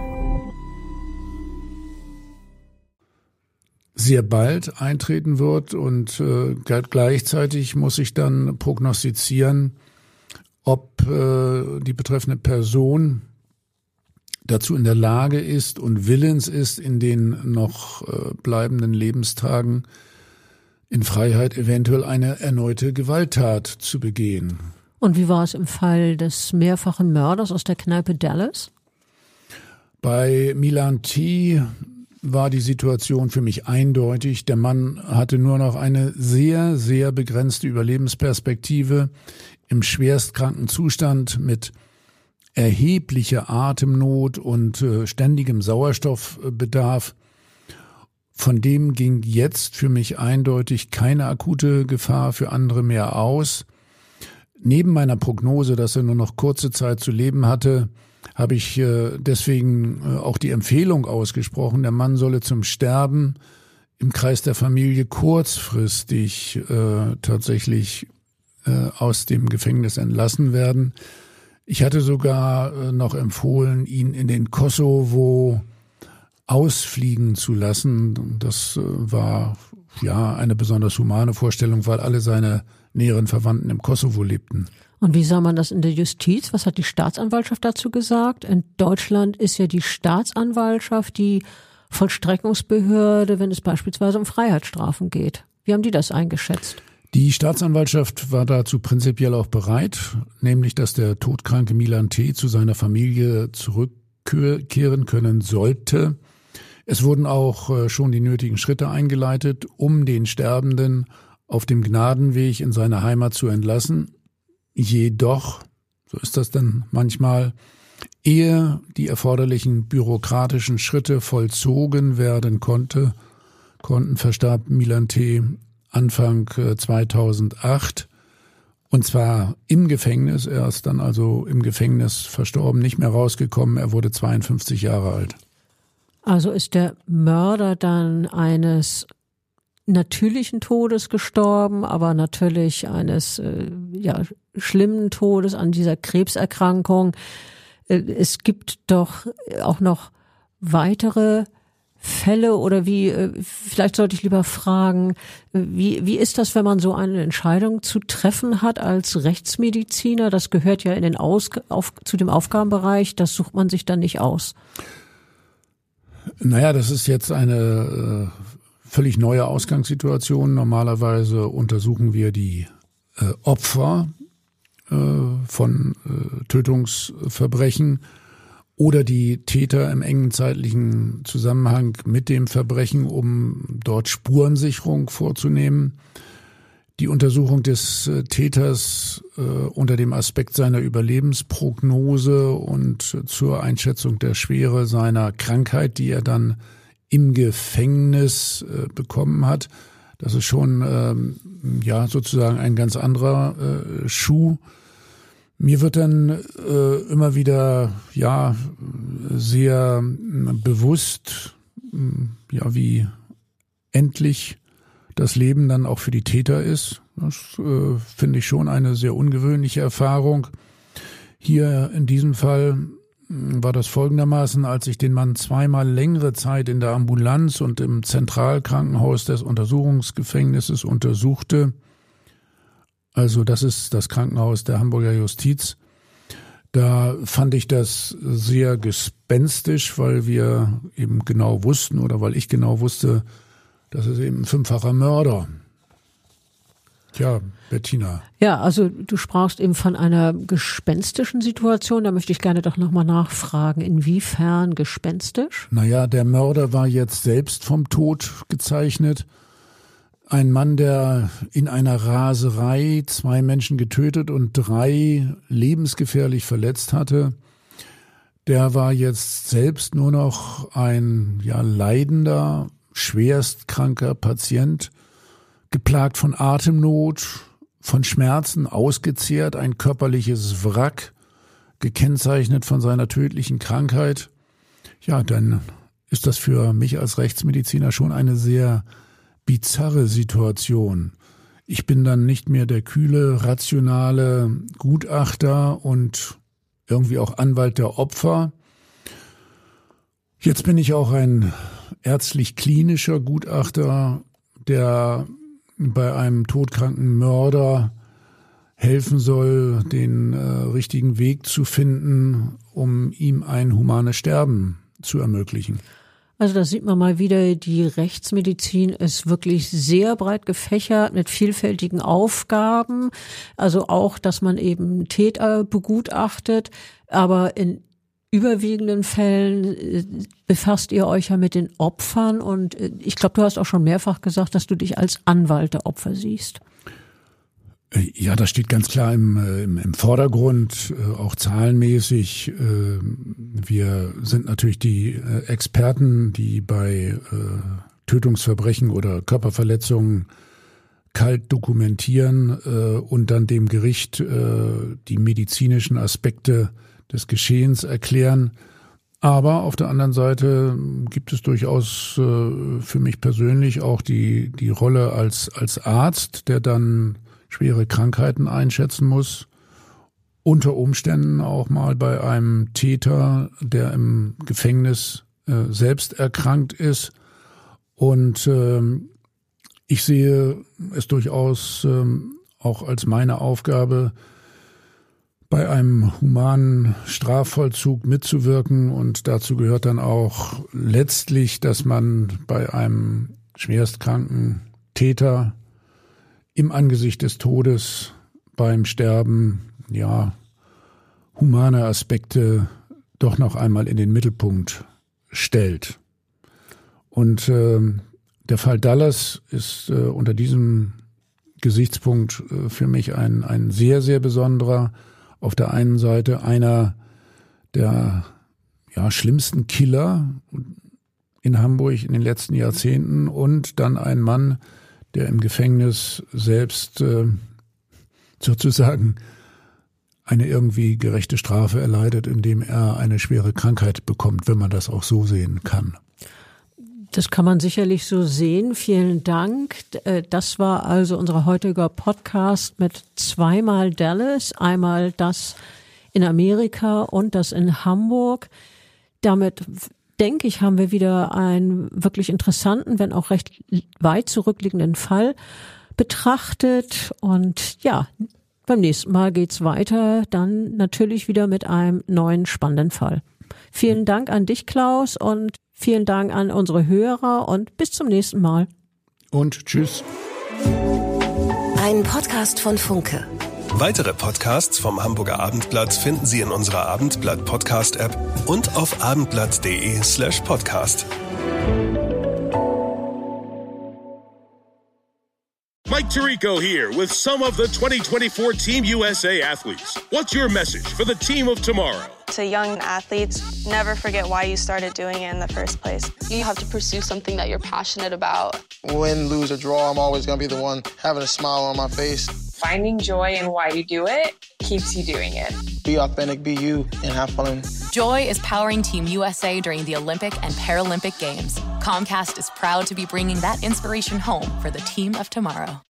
Sehr bald eintreten wird und äh, gleichzeitig muss ich dann prognostizieren, ob äh, die betreffende Person dazu in der Lage ist und willens ist, in den noch äh, bleibenden Lebenstagen in Freiheit eventuell eine erneute Gewalttat zu begehen. Und wie war es im Fall des mehrfachen Mörders aus der Kneipe Dallas? Bei Milan T. war die Situation für mich eindeutig. Der Mann hatte nur noch eine sehr, sehr begrenzte Überlebensperspektive im schwerstkranken Zustand mit erheblicher Atemnot und äh, ständigem Sauerstoffbedarf. Von dem ging jetzt für mich eindeutig keine akute Gefahr für andere mehr aus. Neben meiner Prognose, dass er nur noch kurze Zeit zu leben hatte, habe ich äh, deswegen äh, auch die Empfehlung ausgesprochen, der Mann solle zum Sterben im Kreis der Familie kurzfristig äh, tatsächlich äh, aus dem Gefängnis entlassen werden. Ich hatte sogar äh, noch empfohlen, ihn in den Kosovo ausfliegen zu lassen. Das äh, war ja eine besonders humane Vorstellung, weil alle seine näheren Verwandten im Kosovo lebten. Und wie sah man das in der Justiz? Was hat die Staatsanwaltschaft dazu gesagt? In Deutschland ist ja die Staatsanwaltschaft die Vollstreckungsbehörde, wenn es beispielsweise um Freiheitsstrafen geht. Wie haben die das eingeschätzt? Die Staatsanwaltschaft war dazu prinzipiell auch bereit, nämlich dass der todkranke Milan T. zu seiner Familie zurückkehren können sollte. Es wurden auch schon die nötigen Schritte eingeleitet, um den Sterbenden auf dem Gnadenweg in seine Heimat zu entlassen. Jedoch, so ist das dann manchmal, ehe die erforderlichen bürokratischen Schritte vollzogen werden konnte, konnten, verstarb Milan T. Anfang zweitausendacht, und zwar im Gefängnis. Er ist dann also im Gefängnis verstorben, nicht mehr rausgekommen. Er wurde zweiundfünfzig Jahre alt. Also ist der Mörder dann eines natürlichen Todes gestorben, aber natürlich eines äh, ja, schlimmen Todes an dieser Krebserkrankung. Äh, es gibt doch auch noch weitere Fälle, oder wie, äh, vielleicht sollte ich lieber fragen, wie, wie ist das, wenn man so eine Entscheidung zu treffen hat als Rechtsmediziner? Das gehört ja in den Aus, auf, zu dem Aufgabenbereich, das sucht man sich dann nicht aus. Naja, das ist jetzt eine äh, völlig neue Ausgangssituation. Normalerweise untersuchen wir die äh, Opfer äh, von äh, Tötungsverbrechen oder die Täter im engen zeitlichen Zusammenhang mit dem Verbrechen, um dort Spurensicherung vorzunehmen. Die Untersuchung des äh, Täters äh, unter dem Aspekt seiner Überlebensprognose und äh, zur Einschätzung der Schwere seiner Krankheit, die er dann im Gefängnis äh, bekommen hat. Das ist schon ähm, ja sozusagen ein ganz anderer äh, Schuh. Mir wird dann äh, immer wieder ja sehr äh, bewusst, äh, ja wie endlich das Leben dann auch für die Täter ist. Das äh, finde ich schon eine sehr ungewöhnliche Erfahrung. Hier in diesem Fall war das folgendermaßen: Als ich den Mann zweimal längere Zeit in der Ambulanz und im Zentralkrankenhaus des Untersuchungsgefängnisses untersuchte, also das ist das Krankenhaus der Hamburger Justiz, da fand ich das sehr gespenstisch, weil wir eben genau wussten oder weil ich genau wusste, das ist eben ein fünffacher Mörder. Ja, Bettina. Ja, also du sprachst eben von einer gespenstischen Situation. Da möchte ich gerne doch nochmal nachfragen. Inwiefern gespenstisch? Naja, der Mörder war jetzt selbst vom Tod gezeichnet. Ein Mann, der in einer Raserei zwei Menschen getötet und drei lebensgefährlich verletzt hatte, der war jetzt selbst nur noch ein ja leidender, schwerstkranker Patient, geplagt von Atemnot, von Schmerzen, ausgezehrt, ein körperliches Wrack, gekennzeichnet von seiner tödlichen Krankheit. Ja, dann ist das für mich als Rechtsmediziner schon eine sehr bizarre Situation. Ich bin dann nicht mehr der kühle, rationale Gutachter und irgendwie auch Anwalt der Opfer. Jetzt bin ich auch ein ärztlich-klinischer Gutachter, der bei einem todkranken Mörder helfen soll, den äh, richtigen Weg zu finden, um ihm ein humanes Sterben zu ermöglichen. Also da sieht man mal wieder, die Rechtsmedizin ist wirklich sehr breit gefächert mit vielfältigen Aufgaben. Also auch, dass man eben Täter begutachtet, aber in überwiegenden Fällen befasst ihr euch ja mit den Opfern und ich glaube, du hast auch schon mehrfach gesagt, dass du dich als Anwalt der Opfer siehst. Ja, das steht ganz klar im, im, im Vordergrund, auch zahlenmäßig. Wir sind natürlich die Experten, die bei Tötungsverbrechen oder Körperverletzungen kalt dokumentieren und dann dem Gericht die medizinischen Aspekte des Geschehens erklären. Aber auf der anderen Seite gibt es durchaus für mich persönlich auch die, die Rolle als, als Arzt, der dann schwere Krankheiten einschätzen muss, unter Umständen auch mal bei einem Täter, der im Gefängnis äh, selbst erkrankt ist. Und äh, ich sehe es durchaus äh, auch als meine Aufgabe, bei einem humanen Strafvollzug mitzuwirken. Und dazu gehört dann auch letztlich, dass man bei einem schwerstkranken Täter im Angesicht des Todes, beim Sterben, ja, humane Aspekte doch noch einmal in den Mittelpunkt stellt. Und äh, der Fall Dallas ist äh, unter diesem Gesichtspunkt äh, für mich ein, ein sehr, sehr besonderer. Auf der einen Seite einer der ja, schlimmsten Killer in Hamburg in den letzten Jahrzehnten und dann ein Mann, der im Gefängnis selbst äh, sozusagen eine irgendwie gerechte Strafe erleidet, indem er eine schwere Krankheit bekommt, wenn man das auch so sehen kann. Das kann man sicherlich so sehen. Vielen Dank. Das war also unser heutiger Podcast mit zweimal Dallas, einmal das in Amerika und das in Hamburg. Damit denke ich, haben wir wieder einen wirklich interessanten, wenn auch recht weit zurückliegenden Fall betrachtet. Und ja, beim nächsten Mal geht's weiter, dann natürlich wieder mit einem neuen spannenden Fall. Vielen Dank an dich, Klaus, und vielen Dank an unsere Hörer und bis zum nächsten Mal. Und tschüss. Ein Podcast von Funke. Weitere Podcasts vom Hamburger Abendblatt finden Sie in unserer Abendblatt-Podcast-App und auf abendblatt.de slash podcast. Mike Tirico here with some of the twenty twenty-four Team U S A athletes. What's your message for the team of tomorrow? To young athletes, never forget why you started doing it in the first place. You have to pursue something that you're passionate about. Win, lose, or draw, I'm always going to be the one having a smile on my face. Finding joy in why you do it keeps you doing it. Be authentic, be you, and have fun. Joy is powering Team U S A during the Olympic and Paralympic Games. Comcast is proud to be bringing that inspiration home for the team of tomorrow.